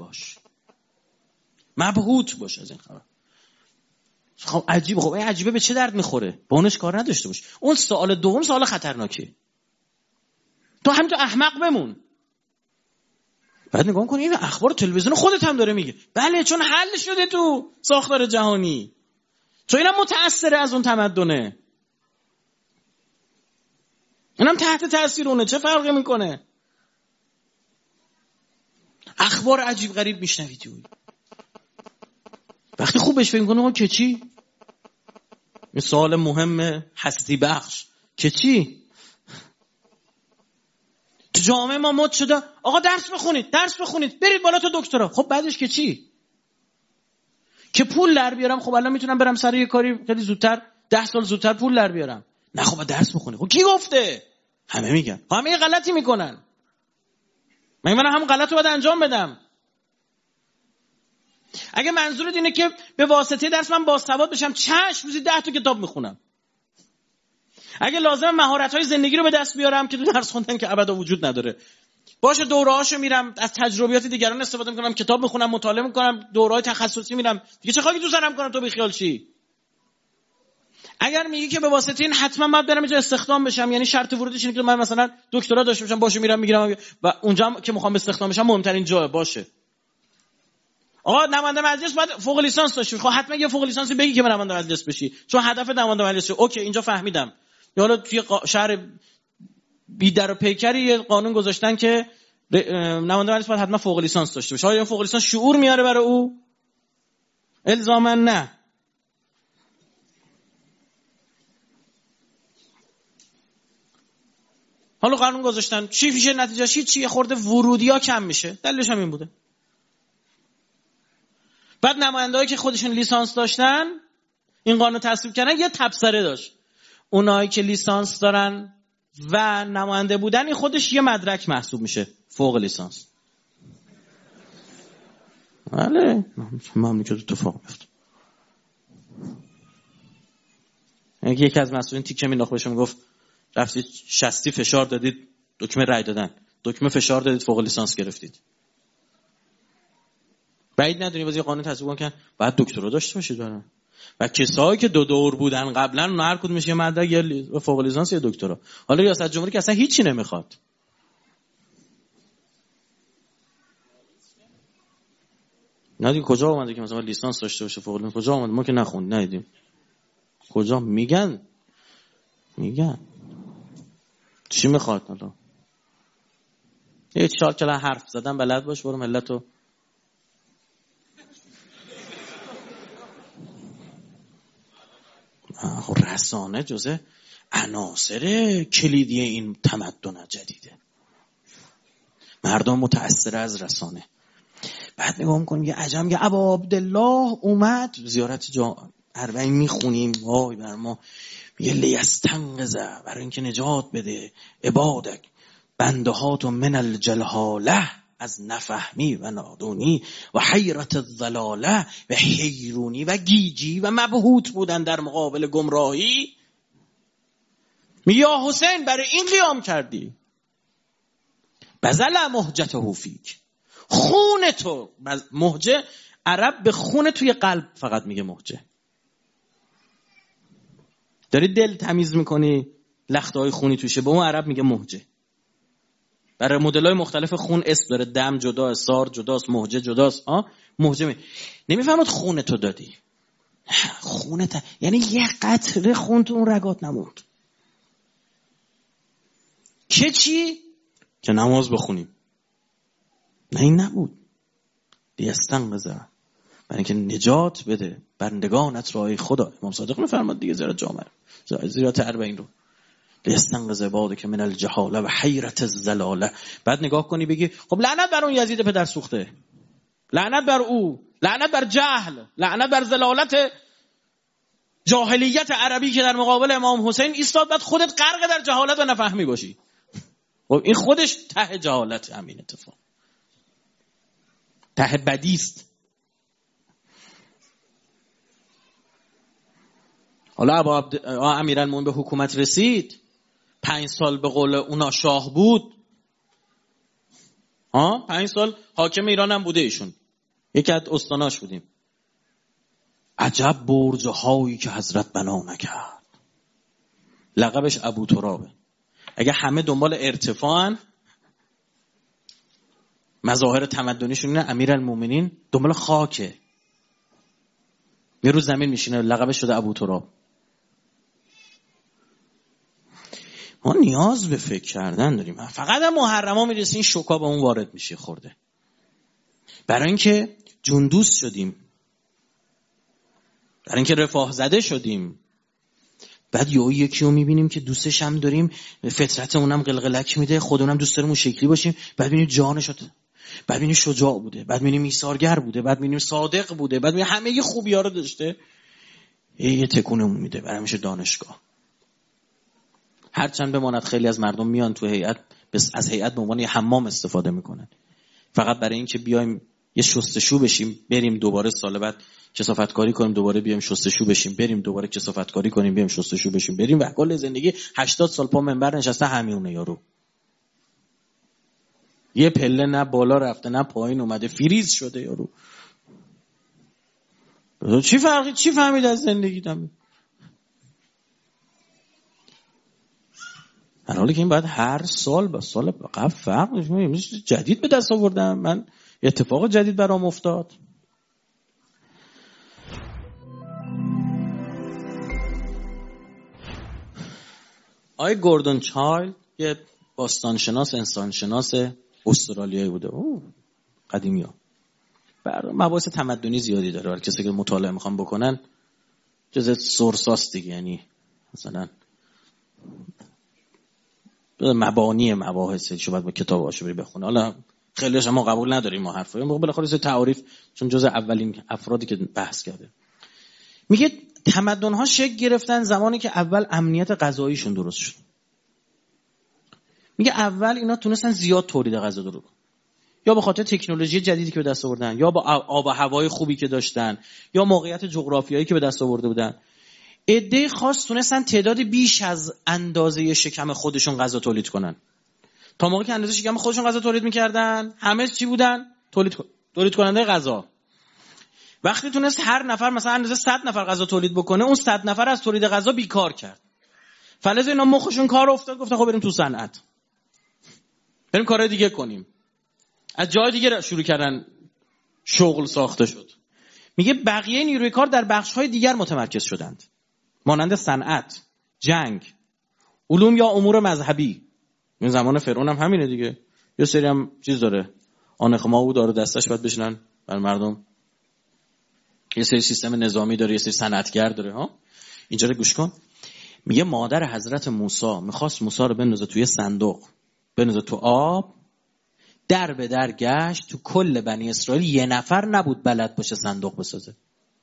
باش از این خبر. خب عجیبه. خب این عجیبه به چه درد میخوره؟ با اونش کار نداشته باش. اون سوال دوم سوال خطرناکه. تو همینطور احمق بمون. بعد نگاه کن این اخبار تلویزیون خودت هم داره میگه بله چون حل شده تو ساختار جهانی، تو اینم متأثره از اون تمدنه، اینم تحت تاثیر اونه، چه فرقی میکنه؟ اخبار عجیب غریب میشنوید وقتی خوب بهش فکر میکنه که چی؟ این سوال مهم هستی بخش که چی؟ تو جامعه ما مد شده آقا درس بخونید برید بالا تا دکترا. خب بعدش که چی؟ که پول در بیارم. خب الان میتونم برم سر یه کاری خیلی زودتر 10 سال زودتر پول در بیارم. نه خب درس بخونی. خب کی گفته؟ همه میگن. همه یه غلطی میکنن. من هم غلط رو باید انجام بدم. اگه منظورت اینه که به واسطه درس من باسواد بشم، چشم، روزی 10 تا کتاب میخونم. اگه لازم مهارت‌های زندگی رو به دست بیارم که تو درس خوندن که ابدا وجود نداره، باشه دوره‌هاشو میرم، از تجربیات دیگران استفاده میکنم، کتاب میخونم، مطالعه میکنم، دوره‌های تخصصی میرم، دیگه چه خاکی تو سرم کنم تو بیخیال چی؟ اگر میگی که به واسطه این حتما باید برم اینجا استخدام بشم، یعنی شرط ورودش اینه که من مثلا دکترا داشته باشم، باشه میرم میگیرم و اونجا که میخوام استخدام بشم مهمترین جا باشه. آقا نماینده مجلس باید فوق لیسانس داشته. خب حتما یه فوق لیسانسی بگی که نماینده مجلس بشی، چون هدف نماینده مجلس. اوکی اینجا فهمیدم. یا حالا توی شهر بیدر و پیکری یه قانون گذاشتن که نماینده مجلس باید حتما فوق لیسانس داشته باشه. آیا فوق لیسانس شعور میاره برای او؟ الزاما نه. حالا قانون گذاشتن چی میشه نتیجهش؟ هیچ چی، خورده ورودی‌ها کم میشه. دلیلش هم این بوده. بعد نماینده‌هایی که خودشون لیسانس داشتن این قانون تصویب کردن، یه تبصره داشت. اونایی که لیسانس دارن و نماینده بودن این خودش یه مدرک محسوب میشه، فوق لیسانس. بله ممنوع که اتفاق میفته. یکی از مسئولین تیکه مینداخت بهش میگفت رفتید 60 فشار دادید دکمه رای دادن، دکمه فشار دادید فوق لیسانس گرفتید. بعید ندونی بازی قانون تصویب کردن بعد دکترا داشته باشید برن. و کسایی که 2 دور بودن قبلا هر کدومش یه مدرک یا فوق لیسانس یا دکترا. حالا ریاست جمهوری که اصلا هیچی نمیخواد. نه دیگه کجا اومده که مثلا لیسانس داشته باشه فوق لیسانس؟ کجا اومده؟ ما که نخوند ندیدیم. کجا میگن چی میخواد؟ حالا یه 4 کلمه حرف زدن بلد باش، برو ملتو رسانه جزء عناصر کلیدی این تمدن جدیده. مردم متأثر از رسانه. بعد نگاه میکنیم یه عجم که ابا عبدالله اومد زیارت اربعین میخونیم، وای بر ما، میگه لیستنقذ، برای اینکه نجات بده عبادک بندهات من الجلهاله، از نفهمی و نادونی و حیرت الضلاله و حیرونی و گیجی و مبهوت بودن در مقابل گمراهی. یا حسین برای این قیام کردی. بذل مهجته فیک، خون تو مهجه، عرب به خون توی قلب فقط میگه مهجه. داری دل تمیز میکنی لخته های خونی توشه، به اون عرب میگه مهجه. برای مدل‌های مختلف خون اسم داره، دم جدا، سار جداست، مهجه جداست. مهجه نمیفهمد خون تو دادی. خونت یعنی یه قطره خون تو اون رگات نموند. که چی؟ که نماز بخونیم. نه این نبود. لیستنقذ، برای اینکه نجات بده بندگانت راه خدا. امام صادق میفرماد دیگه زیارت جامعه، زیارت اربعین رو، لیستنقذ عبادک من الجهاله و حیرت الضلاله. بعد نگاه کنی بگی خب لعنت بر اون یزید پدر سوخته، لعنت بر او، لعنت بر جهل، لعنت بر ضلالت جاهلیت عربی که در مقابل امام حسین ایستاد. بعد خودت غرق در جهالت و نفهمی باشی. خب این خودش ته جهالت، همین اتفاق ته بدیست. حالا امیرالمومنین به حکومت رسید، 5 سال به قول اونا شاه بود. 5 سال حاکم ایران هم بوده ایشون، یکی از استاناش بودیم. عجب برج‌هایی که حضرت بنا نکرد. لقبش ابو ترابه. اگه همه دنبال ارتفاعن، مظاهر تمدنیشون اینه، امیرالمومنین دنبال خاکه، یه روز زمین میشینه، لقبش شده ابو تراب. ما نیاز به فکر کردن داریم. فقط هم محرما میرسیم شوکا به اون وارد میشه خورده، برای اینکه جندوس شدیم، برای اینکه رفاه زده شدیم. بعد یکی رو میبینیم که دوستش هم داریم، فطرت اونم قلقلک میده، خودمونم دوست داریم اون شکلی باشیم. بعد ببینیم جانش، بعد ببینیم شجاع بوده، بعد ببینیم ایثارگر بوده، بعد ببینیم صادق بوده، بعد ببینیم همه خوبی‌ها رو داشته. یه تکونمون میده، برای میشه دانشگاه. هرچند بماند خیلی از مردم میان تو هیئت، از هیئت به عنوان یه حمام استفاده میکنن، فقط برای اینکه بیایم یه شستشو بشیم، بریم دوباره سال بعد کثافتکاری کنیم، دوباره بیایم شستشو بشیم، بریم دوباره کثافتکاری کنیم، بیایم شستشو بشیم، بریم. و کل زندگی 80 سال پا منبر نشسته همینونه یارو. یه پله نه بالا رفته نه پایین اومده، فریز شده یارو. چی فرقی، چی فهمید از زندگی دم؟ در حالی که این باید هر سال با سال قبل فرق میشه. جدید به دست آوردم من، اتفاق جدید برام افتاد. آقای گوردون چایلد یه باستانشناس، انسانشناس استرالیایی بوده، قدیمی‌ها. مباحث تمدنی زیادی داره، هر کسی که مطالعه میخوام بکنن جز سورساست دیگه، یعنی مثلا مبانی مباحثی شو باید با کتاباشو بری بخونه. حالا خیلیش ما قبول نداریم، ما حرفا بالاخره یه تعریف، چون جز اولین افرادی که بحث کرده. میگه تمدن‌ها شکل گرفتن زمانی که اول امنیت غذاییشون درست شد. میگه اول اینا تونستن زیاد تولید غذا درست کنن، یا به خاطر تکنولوژی جدیدی که به دست آوردن، یا با آب و هوای خوبی که داشتن، یا موقعیت جغرافیایی که به دست آورده بودن. عده خاص تونستن تعداد بیش از اندازه شکم خودشون غذا تولید کنن. تا موقعی که اندازه شکم خودشون غذا تولید می‌کردن، همه چی بودن؟ تولید کننده غذا. وقتی تونست هر نفر مثلا اندازه 100 نفر غذا تولید بکنه، اون 100 نفر از تولید غذا بیکار کرد. فلذا اینا مخشون کار افتاد، گفتن خب بریم تو صنعت، بریم کارهای دیگه کنیم. از جای دیگه شروع کردن شغل ساخته شد. میگه بقیه نیروی کار در بخش‌های دیگر متمرکز شدند، مانند صنعت، جنگ، علوم یا امور مذهبی. این زمان فرعون هم همینه دیگه، یه سری هم چیز داره، آنخماو داره دستش، باید بشینن بر مردم. یه سری سیستم نظامی داره، یه سری صنعتگر داره. اینجا رو گوش کن. میگه مادر حضرت موسی میخواست موسی رو بندازه توی صندوق، بندازه تو آب، در به در گشت، تو کل بنی اسرائیل یه نفر نبود بلد باشه صندوق بسازه.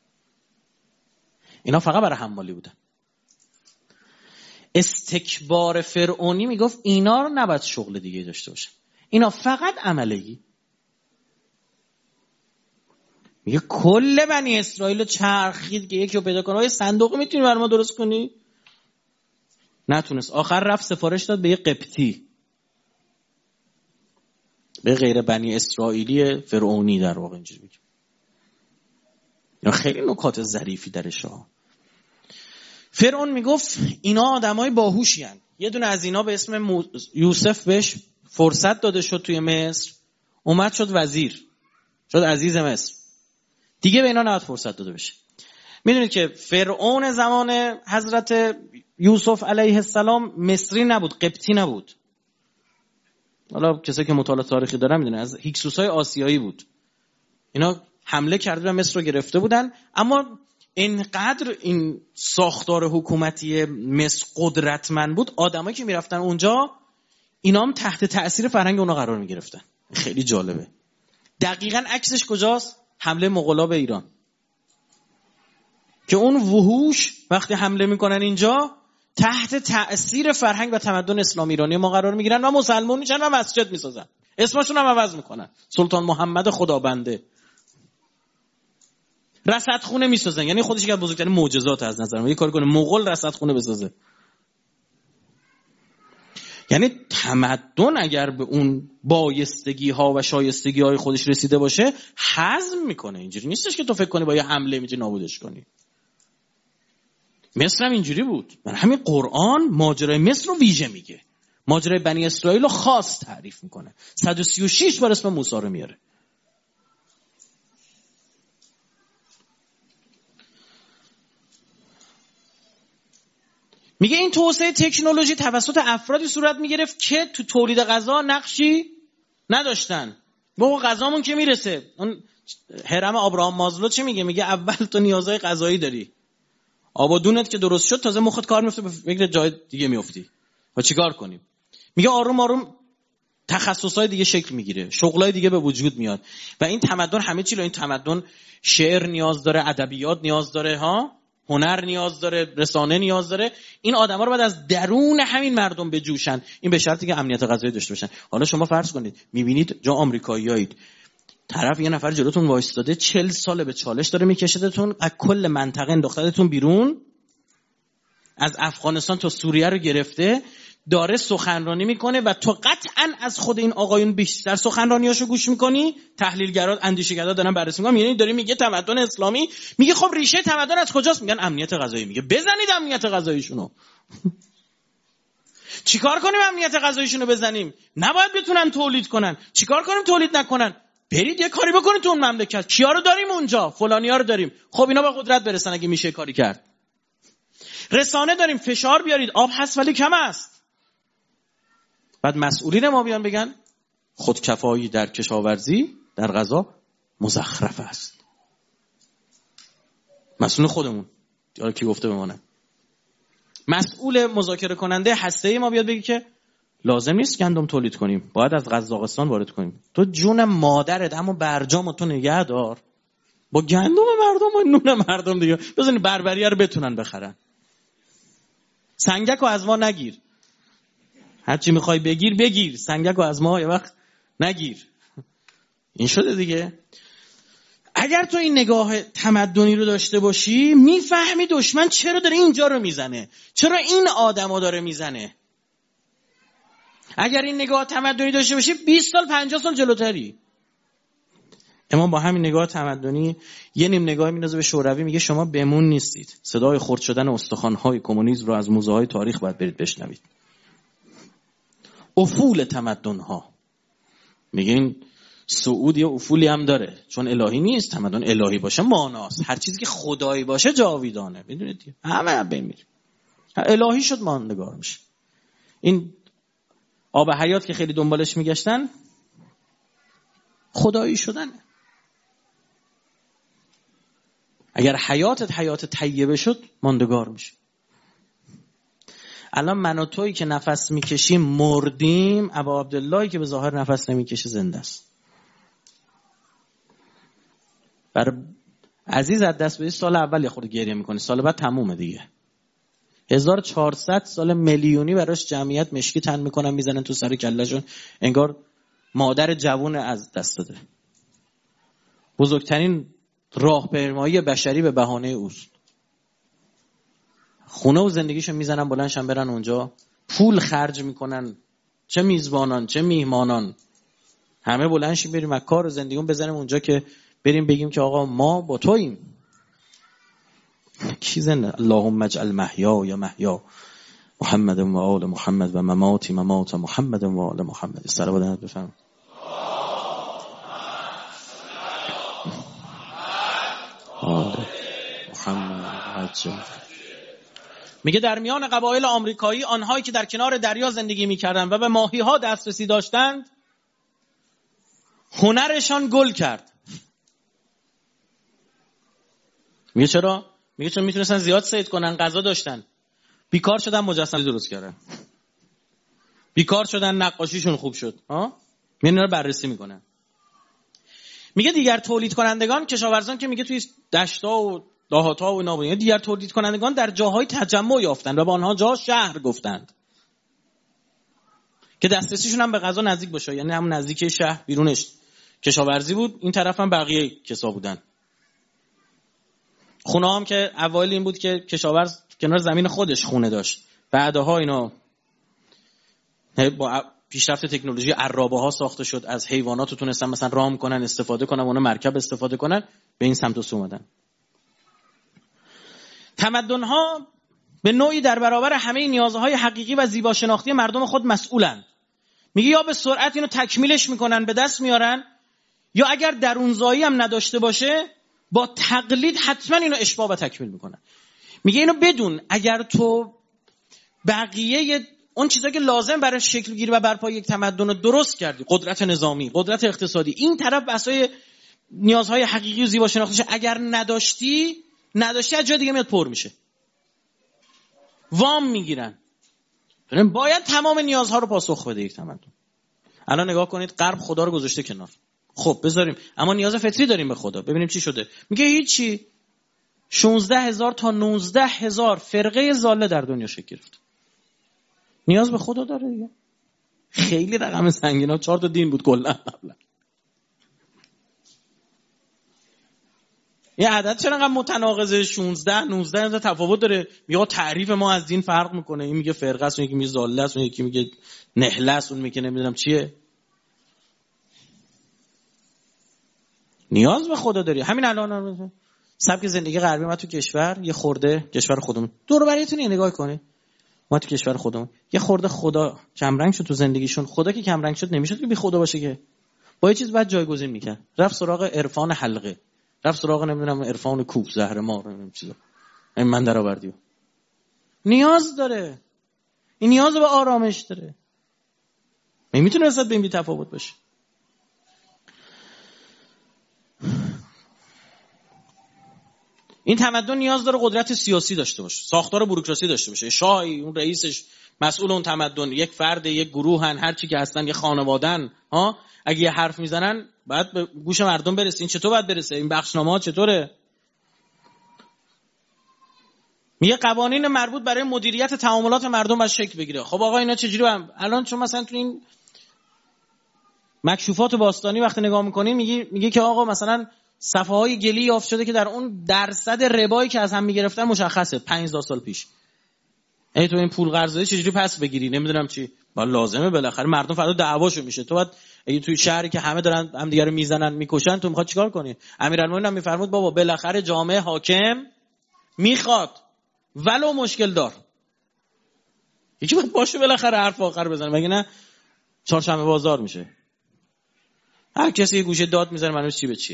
اینا فقط برای حمالی بودن. استکبار فرعونی میگفت اینا رو نباید شغل دیگه داشته باشن، اینا فقط عملگی. میگه کل بنی اسرائیل چرخید که یکی رو پیدا کنه، صندوق میتونی برای ما درست کنی؟ نتونست. آخر رفت سفارش داد به یه قبطی، به غیر بنی اسرائیلی فرعونی در واقع. اینجوری میگه. یا خیلی نکات ظریفی درش ها. فرعون میگفت اینا آدمای باهوشی هن. یه دونه از اینا به اسم یوسف بهش فرصت داده شد توی مصر، اومد شد وزیر، شد عزیز مصر. دیگه به اینا نباید فرصت داده بشه. میدونید که فرعون زمان حضرت یوسف علیه السلام مصری نبود، قبطی نبود. حالا کسایی که مطالعه تاریخی دارن میدونن از هیکسوسای آسیایی بود. اینا حمله کرده و مصر رو گرفته بودن، اما اینقدر این ساختار حکومتی مصر قدرتمند بود، آدمایی که میرفتن اونجا اینا هم تحت تأثیر فرهنگ اونا قرار میگرفتن. خیلی جالبه. دقیقاً عکسش کجاست؟ حمله مغولا به ایران، که اون وحوش وقتی حمله میکنن اینجا تحت تأثیر فرهنگ و تمدن اسلام ایرانی ما قرار میگیرن و مسلمان میشن و مسجد میسازن، اسمشون هم عوض میکنن، سلطان محمد خدابنده. رصدخونه میسازن، یعنی خودش یکی از بزرگترین معجزات از نظر من، یه کاری کنه مغول رصدخونه بسازه. یعنی تمدن اگر به اون بایستگی ها و شایستگی های خودش رسیده باشه هضم میکنه. اینجوری نیستش که تو فکر کنی با یه حمله میتونی نابودش کنی. مصر هم اینجوری بود. من همین قرآن ماجرای مصر رو ویژه میگه، ماجرای بنی اسرائیل رو خاص تعریف میکنه. 136 بار اسم موسی رو میاره. میگه این توسعه تکنولوژی توسط افرادی صورت میگرفت که تو تولید غذا نقشی نداشتن. بابا غذامون که میرسه. اون هرم آبراهام مازلو چی میگه؟ میگه اول تو نیازهای غذایی داری، آبادونت که درست شد تازه مخت کار میفته، به فکر جای دیگه میافتی و چیکار کنیم. میگه آروم آروم تخصصهای دیگه شکل میگیره، شغلای دیگه به وجود میاد و این تمدن همه چی رو، این تمدن شعر نیاز داره، ادبیات نیاز داره، هنر نیاز داره، رسانه نیاز داره. این آدما رو باید از درون همین مردم بجوشن، این به شرطی که امنیت غذایی داشته باشن. حالا شما فرض کنید میبینید جا آمریکاییایید، طرف یه نفر جلوتون وایستاده 40 ساله به چالش داره میکشدتون، از کل منطقه انداختتون بیرون، از افغانستان تا سوریه رو گرفته، داره سخنرانی میکنه و تو قطعا از خود این آقایون بیشتر سخنرانیاشو گوش میکنی. تحلیلگرا، اندیشگرا دارن بررسی میکنن، یعنی داره میگه تمدن اسلامی، میگه خب ریشه تمدن از کجاست؟ میگن امنیت غذایی. میگه بزنید امنیت غذاییشونو. چیکار کنیم امنیت غذاییشونو بزنیم؟ نباید بتونن تولید کنن. چیکار کنیم تولید نکنن؟ برید یه کاری بکنید تو اون مملکت. کیا رو داریم اونجا؟ فلانیا رو داریم. خب اینا به قدرت برسن اگه میشه کاری کرد. رسانه داریم، فشار بیارید. آب هست ولی کم است. بعد مسئولین ما بیان بگن خودکفایی در کشاورزی در غذا مزخرف است. مسئول خودمون، حالا کی گفته بمونه؟ مسئول مذاکره کننده هسته‌ای ما بیاد بگه که لازم نیست گندم تولید کنیم، باید از قزاقستان وارد کنیم. تو جون مادرت همون برجامو تو نگه دار، با گندم مردم و نون مردم دیگه بزنی بربریه رو بتونن بخرن. سنگکو از ما نگیر، هرچی میخوای بگیر، سنگکو از ما یه وقت نگیر. این شده دیگه. اگر تو این نگاه تمدنی رو داشته باشی میفهمی دشمن چرا داره اینجا رو میزنه، چرا این آدمو داره میزنه. اگر این نگاه تمدنی داشته باشی 20 سال 50 سال جلوتری. اما با همین نگاه تمدنی یه نیم نگاه میندازه به شوروی، میگه شما بمون نیستید، صدای خرد شدن استخوان‌های کمونیسم رو از موزه‌های تاریخ باید برید بشنوید. افول تمدن‌ها، میگه این سعود یه افولی هم داره، چون الهی نیست. تمدن الهی باشه ماناست، هر چیزی که خدایی باشه جاویدانه. میدونید همه بمیریم، الهی شد ماندگار میشه. این آب حیات که خیلی دنبالش میگشتن خدایی شدنه. اگر حیاتت حیات طیبه شد ماندگار میشه. الان من و تویی که نفس میکشیم مردیم، ابا عبداللهی که به ظاهر نفس نمیکشه زنده است. بر عزیز از دست بدی سال اول یه خورده گریه میکنه، سال بعد تمومه دیگه. 1400 سال میلیونی براش جمعیت مشکی تن میکنن، میزنن تو سر کلهشون، انگار مادر جوون از دست داده. بزرگترین راهپیمایی بشری به بهانه اوست. خونه و زندگیشو میزنن بلندشن برن اونجا، پول خرج میکنن، چه میزبانان چه میهمانان، همه بلندشیم بریم از کار و زندگیمون بزنیم اونجا که بریم بگیم که آقا ما با توییم. کی زنده؟ اللهم اجعل محیا یا محیا محمد و آل محمد و مماتی ممات محمد و آل محمد. صلوات بفرمایید. آل محمد. میگه در میان قبایل آمریکایی آنهایی که در کنار دریا زندگی میکردند و به ماهی‌ها دسترسی داشتند، هنرشان گل کرد. میگه چرا؟ میگه چون میتونستن زیاد صید کنن، غذا داشتن. بیکار شدن مجسمه درست کردن. بیکار شدن نقاشیشون خوب شد. اینا رو بررسی میکنن. میگه دیگر تولید کنندگان، کشاورزان که میگه توی دشتا و دهات‌ها و اینا بود، دیگر تولید کنندگان در جاهای تجمع یافتند و به آنها جا شهر گفتند که دسترسیشون هم به غذا نزدیک باشه. یعنی هم نزدیک شهر، بیرونش کشاورزی بود، این طرف هم بقیه کسا بودن. خونه هم که اوایل این بود که کشاورز کنار زمین خودش خونه داشت، بعدها اینا با پیشرفت تکنولوژی عرابه ها ساخته شد، از حیوانات تونستن مثلا رام کنن، استفاده کنن، اون مرکب استفاده کنن، به این سمت و سو اومدن. تمدن ها به نوعی در برابر همه نیازهای حقیقی و زیبا شناختی مردم خود مسئولند. میگه یا به سرعت اینو تکمیلش میکنن، به دست میارن، یا اگر درونزایی هم نداشته باشه با تقلید حتما اینو اشباع و تکمیل میکنن. میگه اینو بدون، اگر تو بقیه اون چیزایی که لازم برای شکل گیری و برپایی یک تمدن رو درست کردی، قدرت نظامی، قدرت اقتصادی، این طرف بحثای نیازهای حقیقی و زیبا شناختیش اگر نداشتی از جای دیگه میاد پر میشه. وام میگیرن. باید تمام نیازها رو پاسخ بده یک تمدن. الان نگاه کنید، غرب خدا رو گذاشته کنار. خب بذاریم، اما نیاز فطری داریم به خدا. ببینیم چی شده. میگه هیچی. 16,000 تا 19,000 فرقه ضاله در دنیا شکل گرفت. نیاز به خدا داره دیگه. خیلی رقم سنگینه. 4 تا دین بود کلا قبلا. یه عدد چرا انقدر متناقضه؟ 16 19 تفاوت داره. میگه تعریف ما از دین فرق میکنه. این میگه فرقه است، اون یکی میگه ضاله است، اون یکی میگه نهله است، اون میگه نمیدونم چیه. نیاز به خدا داری. همین الان سبک زندگی غربی ما تو کشور یه خورده، کشور خودمون دور و بریتون نگاه کنید، ما تو کشور خودمون یه خورده خدا کمرنگ شد تو زندگیشون. خدا که کمرنگ شد نمیشد که بی خدا باشه، که با یه چیز بعد جایگزین میکرد. رفت سراغ عرفان حلقه، رفت سراغ نمیدونم عرفان کوب زهر مار، نمیدونم چیزا. این من درآوردی. نیاز داره. این نیاز به آرامش داره. نمیتونه وسط به این بی تفاوت باشه. این تمدن نیاز داره قدرت سیاسی داشته باشه، ساختار بوروکراسی داشته باشه. شاهی، اون رئیسش، مسئول اون تمدن، یک فرد، یک گروهن، هر چی که هستن، یه خانواده‌ن. اگه یه حرف میزنن باید به گوش مردم برسه. این چطور باید برسه؟ این بخشنامه‌ها چطوره؟ میگه قوانین مربوط برای مدیریت تعاملات مردم باید شکل بگیره. خب آقا اینا چجوری الان چون مثلا تو این مکشوفات باستانی وقتی نگاه می‌کنی میگه که آقا مثلا صفحه‌های گلی یافت شده که در اون درصد ربایی که از هم میگرفتن مشخصه 5000 سال پیش. ای تو این پول قرضه چجوری پس بگیری؟ نمیدونم چی. با لازمه بالاخره مردم فردا دعواشو میشه. تو بعد اگه توی شهری که همه دارن هم دیگه رو میزنن میکشن، تو میخواد چیکار کنی؟ امیرالمومنین هم میفرمود بابا بالاخره جامعه حاکم میخواد ولو مشکل دار. یکی باید باشه بالاخره حرف آخر بزنه، مگه نه چهارشنبه بازار میشه. هر کسی یه گوشه داد میزنه، معلومه چی به چیه.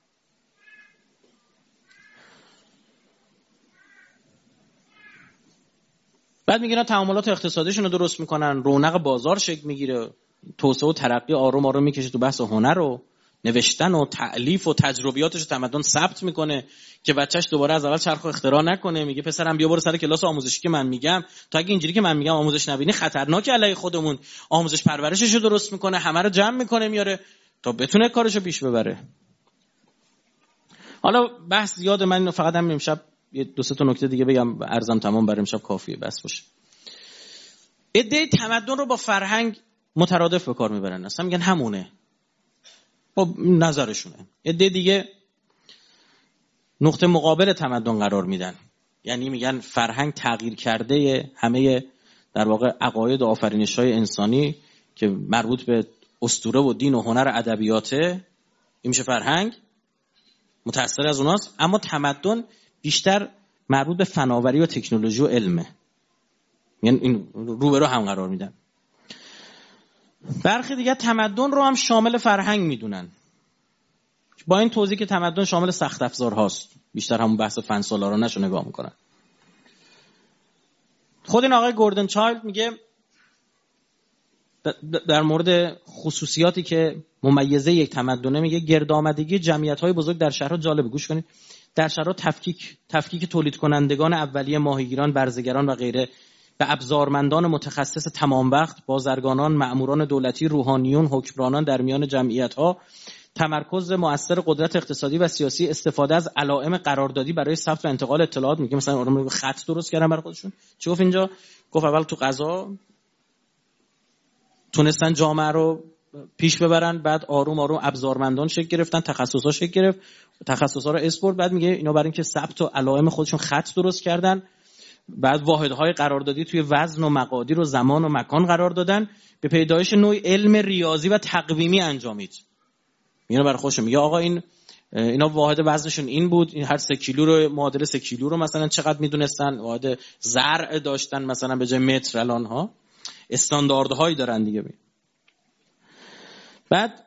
بعد میگن تعاملات اقتصادیشون رو درست میکنن، رونق بازار شکل میگیره، توسعه و ترقی آروم آروم میکشه تو بحث هنر و نوشتن و تألیف و تجربیاتش رو تمدن ثبت میکنه که بچهش دوباره از اول چرخو اختراع نکنه. میگه پسرم بیا برو سر کلاس آموزشی که من میگم، تا اگه اینجوری که من میگم آموزش نبینی خطرناکه علیه خودمون. آموزش پرورشش رو درست میکنه، همه رو جمع میکنه میاره تا بتونه کارشو پیش ببره. حالا بحث زیاده، من فقط هم امشب یه دو سه تا نکته دیگه بگم، عرضم تمام برای امشب کافیه بس باشه. ایده تمدن رو با فرهنگ مترادف به کار میبرن، اصلا میگن همونه، با نظرشونه. ایده دیگه نقطه مقابل تمدن قرار میدن، یعنی میگن فرهنگ تغییر کرده همه در واقع عقاید و آفرینش‌های انسانی که مربوط به اسطوره و دین و هنر و ادبیاته، این میشه فرهنگ، متأثر از اوناست. اما تمدن بیشتر مربوط به فناوری و تکنولوژی و علمه، یعنی این روبرو هم قرار میدن. برخی دیگه تمدن رو هم شامل فرهنگ میدونن، با این توضیح که تمدن شامل سخت افزار هاست، بیشتر همون بحث فن سالارانه رو نگاه میکنن. خود این آقای گوردن چایلد میگه در مورد خصوصیاتی که ممیزه یک تمدنه، میگه گردآمدگی جمعیت‌های بزرگ در شهرها جالب، گوش کنید، در شهرها تفکیک تولید کنندگان اولیه، ماهیگیران، برزگران و غیره به ابزارمندان متخصص تمام وقت، بازرگانان، مأموران دولتی، روحانیون، حکمرانان در میان جمعیت‌ها، تمرکز مؤثر قدرت اقتصادی و سیاسی، استفاده از علائم قراردادی برای ثبت و انتقال اطلاعات. میگه مثلا آدم‌ها خط درست کردن برای خودشون. چی گفت اینجا؟ گفت اول تو قضا تونستن جامعه رو پیش ببرن، بعد آروم آروم ابزارمندان شکل گرفتن، تخصصا شکل گرفت، تخصصا رو اسپورت. بعد میگه اینا برای اینکه ثبت و علائم خودشون خط درست کردن، بعد واحدهای قراردادی توی وزن و مقادیر و زمان و مکان قرار دادن، به پیدایش نوعی علم ریاضی و تقویمی انجامید. میونه برای خودشون میگه آقا اینا واحد وزنشون این بود، این هر 3 کیلو رو معادل 3 کیلو رو مثلا چقدر میدونستن، واحد زرع داشتن مثلا به جای متر الان ها استانداردهایی دارن دیگه. بعد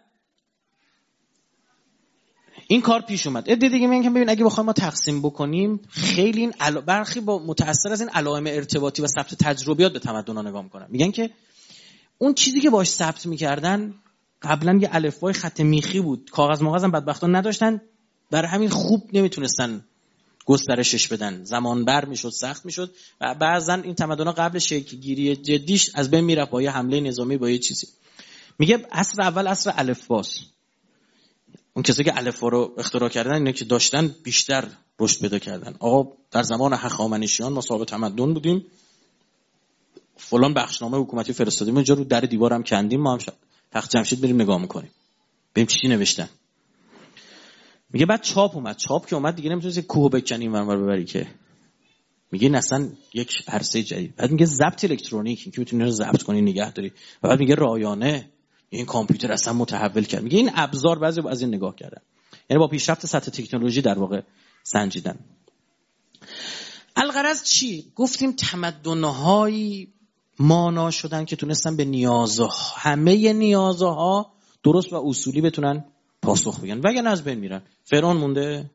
این کار پیش اومد. دیگه میگن ببین اگه بخوایم ما تقسیم بکنیم، خیلی این برخی با متأثر از این علائم ارتباطی و ثبت تجربیات به تمدن‌ها نگاه میکنن. میگن که اون چیزی که باهاش ثبت میکردن قبلا یه الفبای خط میخی بود، کاغذ مغازم هم بدبختان نداشتن، برای همین خوب نمیتونستن گسترشش بدن، زمان بر میشد، سخت میشد و بعضا این تمدن‌ها قبل شکل گیری جدیش از بین میرفت با یه حمله نظامی، با یه چیزی. میگه عصر اول عصر الفباست. اون کسایی که الفبا رو اختراع کردن، اینا که داشتن بیشتر رشد پیدا کردن. آقا در زمان هخامنشیان ما صاحب تمدن بودیم، فلان بخشنامه حکومتی فرستادیم اونجا، رو در دیوار هم کندیم، ما هم تخت جمشید بریم نگاه میکنیم ببین چی نوشتن. میگه بعد چاپ اومد، چاپ که اومد دیگه نمیتونی کوه بکنی اینور ببری که، میگه اصلا یک عرصه جدید. بعد میگه ضبط الکترونیک، که میتونی رو ضبط کنی نگه داری. و بعد میگه رایانه، این کامپیوتر اصلا متحول کرد. میگه این ابزار بعضی از این نگاه کردن، یعنی با پیشرفت سطح تکنولوژی در واقع سنجیدن. الغرض چی؟ گفتیم تمدن‌های مانا شدن که تونستن به همه نیازها درست و اصولی بتونن پاسخ بدن، وگرنه از بین میرن. فرعون مونده.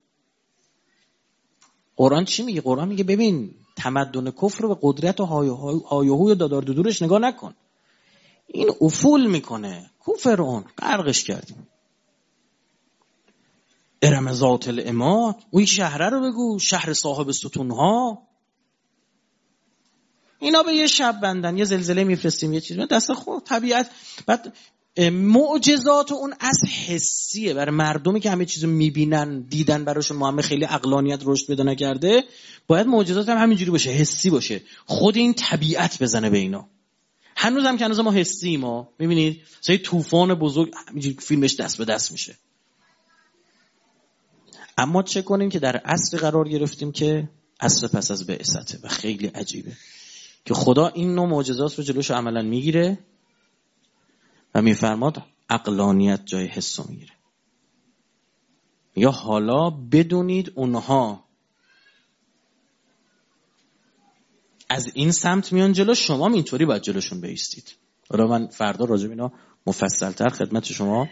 قرآن چی میگه؟ قرآن میگه ببین تمدن کفر رو به قدرت و هایهوی و دادار دودورش نگاه نکن، این افول میکنه. کو فرعون؟ غرقش کردیم. ارم ذات العماد، اون شهره رو بگو، شهر صاحب ستونها. اینا به یه شب بندن، یه زلزله میفرستیم، یه چیزی دست خود طبیعت. بعد معجزات اون از حسیه، برای مردمی که همه چیزو میبینن، دیدن، براشون محمد خیلی عقلانیت رشد پیدا نکرده، باید معجزات هم همینجوری باشه، حسی باشه، خود این طبیعت بزنه به اینا. هنوز هم که هنوز ما حسی، ما میبینید مثلا طوفان بزرگ همینجوری فیلمش دست به دست میشه. اما چه کنیم که در عصر قرار گرفتیم که عصر پس از بعثته و خیلی عجیبه که خدا این نوع معجزات رو جلوش عملا میگیره و میفرماد عقلانیت جای حس رو میگیره. یا حالا بدونید اونها از این سمت میان جلو، شما هم اینطوری باید جلوشون بایستید. حالا من فردا راجع به اینا مفصل‌تر خدمت شما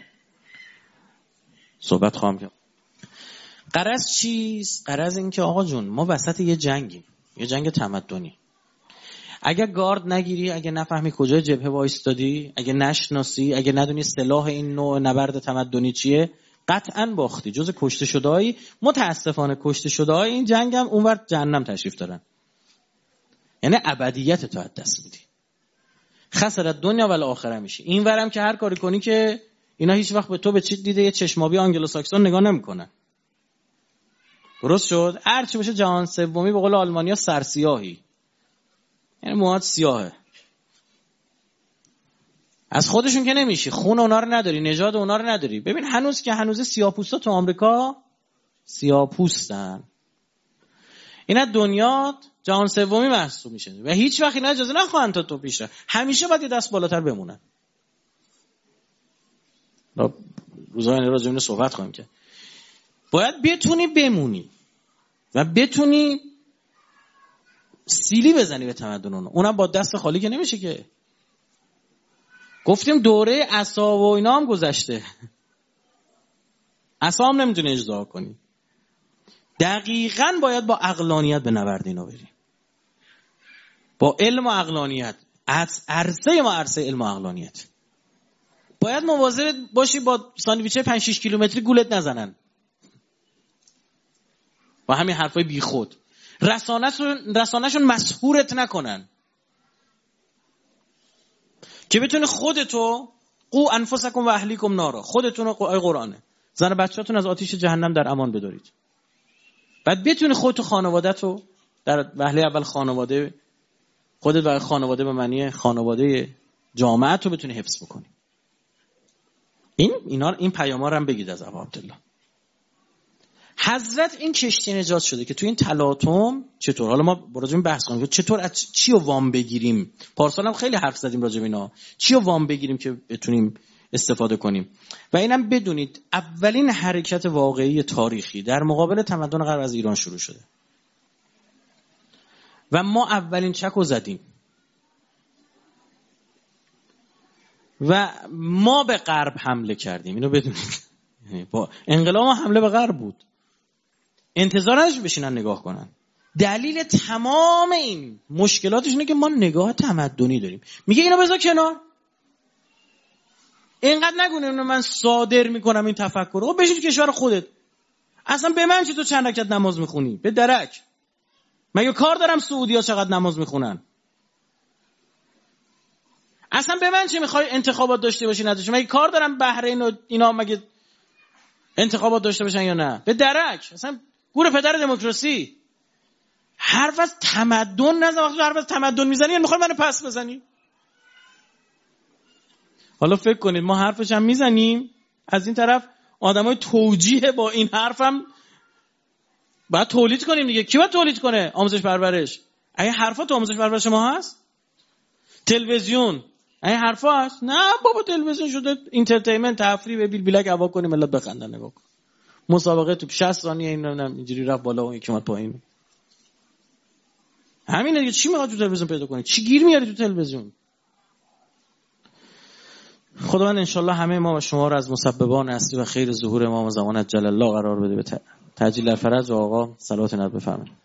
صحبت خواهم کرد. غرض چیست؟ غرض این که آقا جون ما وسط یه جنگیم، یه جنگ تمدنی. اگه گارد نگیری، اگه نفهمی کجای جبهه وایستادی، اگه نشناسی، اگه ندونی سلاح این نوع نبرد تمدنی چیه، قطعاً باختی. جز کشته شده‌ای، متاسفانه کشته شده‌ای این جنگ هم اونور جهنم تشریف دارن. یعنی ابدیت تو از دست میدی. خسارت دنیا و آخره میشه. این ورم که هر کاری کنی که اینا هیچ وقت به تو به چی دیده یه چشمابی آنگلوساکسون نگاه نمیکنن. درست شد؟ هر چی باشه جهان سومی به قول آلمانیا سرسیاهی. یعنی موهات سیاهه. از خودشون که نمیشی، خون اونا رو نداری، نژاد اونا رو نداری. ببین هنوز که هنوز سیاه‌پوستا تو آمریکا سیاه‌پوستن. اینا دنیا جهان سومی محسوب میشه و هیچ وقت اینا اجازه نخواهند تا تو پیش رفت. همیشه باید یه دست بالاتر بمونن. روزای راجع به اینو صحبت خواهیم کرد. باید بتونی بمونی و بتونی سیلی بزنی به تمدن اونم با دست خالی که نمیشه که. گفتیم دوره عصا و اینا هم گذشته. عصا هم نمیتونی اجزا کنی. دقیقاً باید با عقلانیت به نبرد اینا بری. با علم و عقلانیت. عرصه ما عرصه علم و عقلانیت. باید مواظب باشی با ساندویچه 5-6 کیلومتری گولت نزنن. با همین حرفای بیخود. رسانه‌شون مسحورت نکنن. که بتونی خودتو قو انفسکم و اهلیکم نارا، خودتون رو قرآنه، زن بچه‌تون از آتش جهنم در امان بدارید. بعد بتونی خودتو خانواده‌تو در وهله اول خانواده خودت و خانواده به معنی خانواده جامعه تو بتونی حفظ بکنی. این پیام‌ها رو هم بگید از ابا عبدالله. حضرت این کشتی نجات شده که تو این تلاطم چطور، حالا ما راجع به بحث کنیم چطور از چی رو وام بگیریم. پارسال هم خیلی حرف زدیم راجع به اینا، چی رو وام بگیریم که بتونیم استفاده کنیم. و اینم بدونید اولین حرکت واقعی تاریخی در مقابل تمدن غرب از ایران شروع شده و ما اولین چک رو زدیم و ما به غرب حمله کردیم. اینو بدونید. با انقلاب ما حمله به غرب بود. انتظار نداشتیم بشینن نگاه کنن. دلیل تمام این مشکلاتش اینه که ما نگاه تمدنی داریم. میگه اینو بذار کنار. اینقدر نگونه من صادر میکنم این تفکر رو. بشین تو کشور خودت. اصلا به من چه تو چند رکعت نماز میخونی؟ به درک. مگه کار دارم سعودی‌ها چقدر نماز میخونن؟ اصلا به من چه میخوای انتخابات داشته باشی نداشته؟ مگه کار دارم بحرین و اینا مگه انتخابات داشته باشن یا نه؟ به درک. اصلا گور پدر دموکراسی. حرف از تمدن نزن. وقتی حرف از تمدن میزنی میخوای منو پس بزنی. حالا فکر کنید ما حرفش هم میزنیم، از این طرف آدمای توجیه با این حرفم باید تولید کنیم دیگه. کی باید تولید کنه؟ آموزش پرورش. این حرفا تو آموزش پرورش ما هست؟ تلویزیون این حرفا هست؟ نه بابا، تلویزیون شده اینترتینمنت، تفریح، به بیل بیلک هوا کنیم ملت بخندن. نگاه کن مسابقه تو 60 ثانیه اینجوری رفت بالا و یکی اومد پایین. همین دیگه. چی میخواد تو تلویزیون پیدا کنی؟ چی گیر میاری تو تلویزیون؟ خداوند انشالله همه ما و شما رو از مسببان اصلی و خیر ظهور امام زمان جل الله قرار بده. به تعجیل در فرج و آقا صلوات نبی بفرمایید.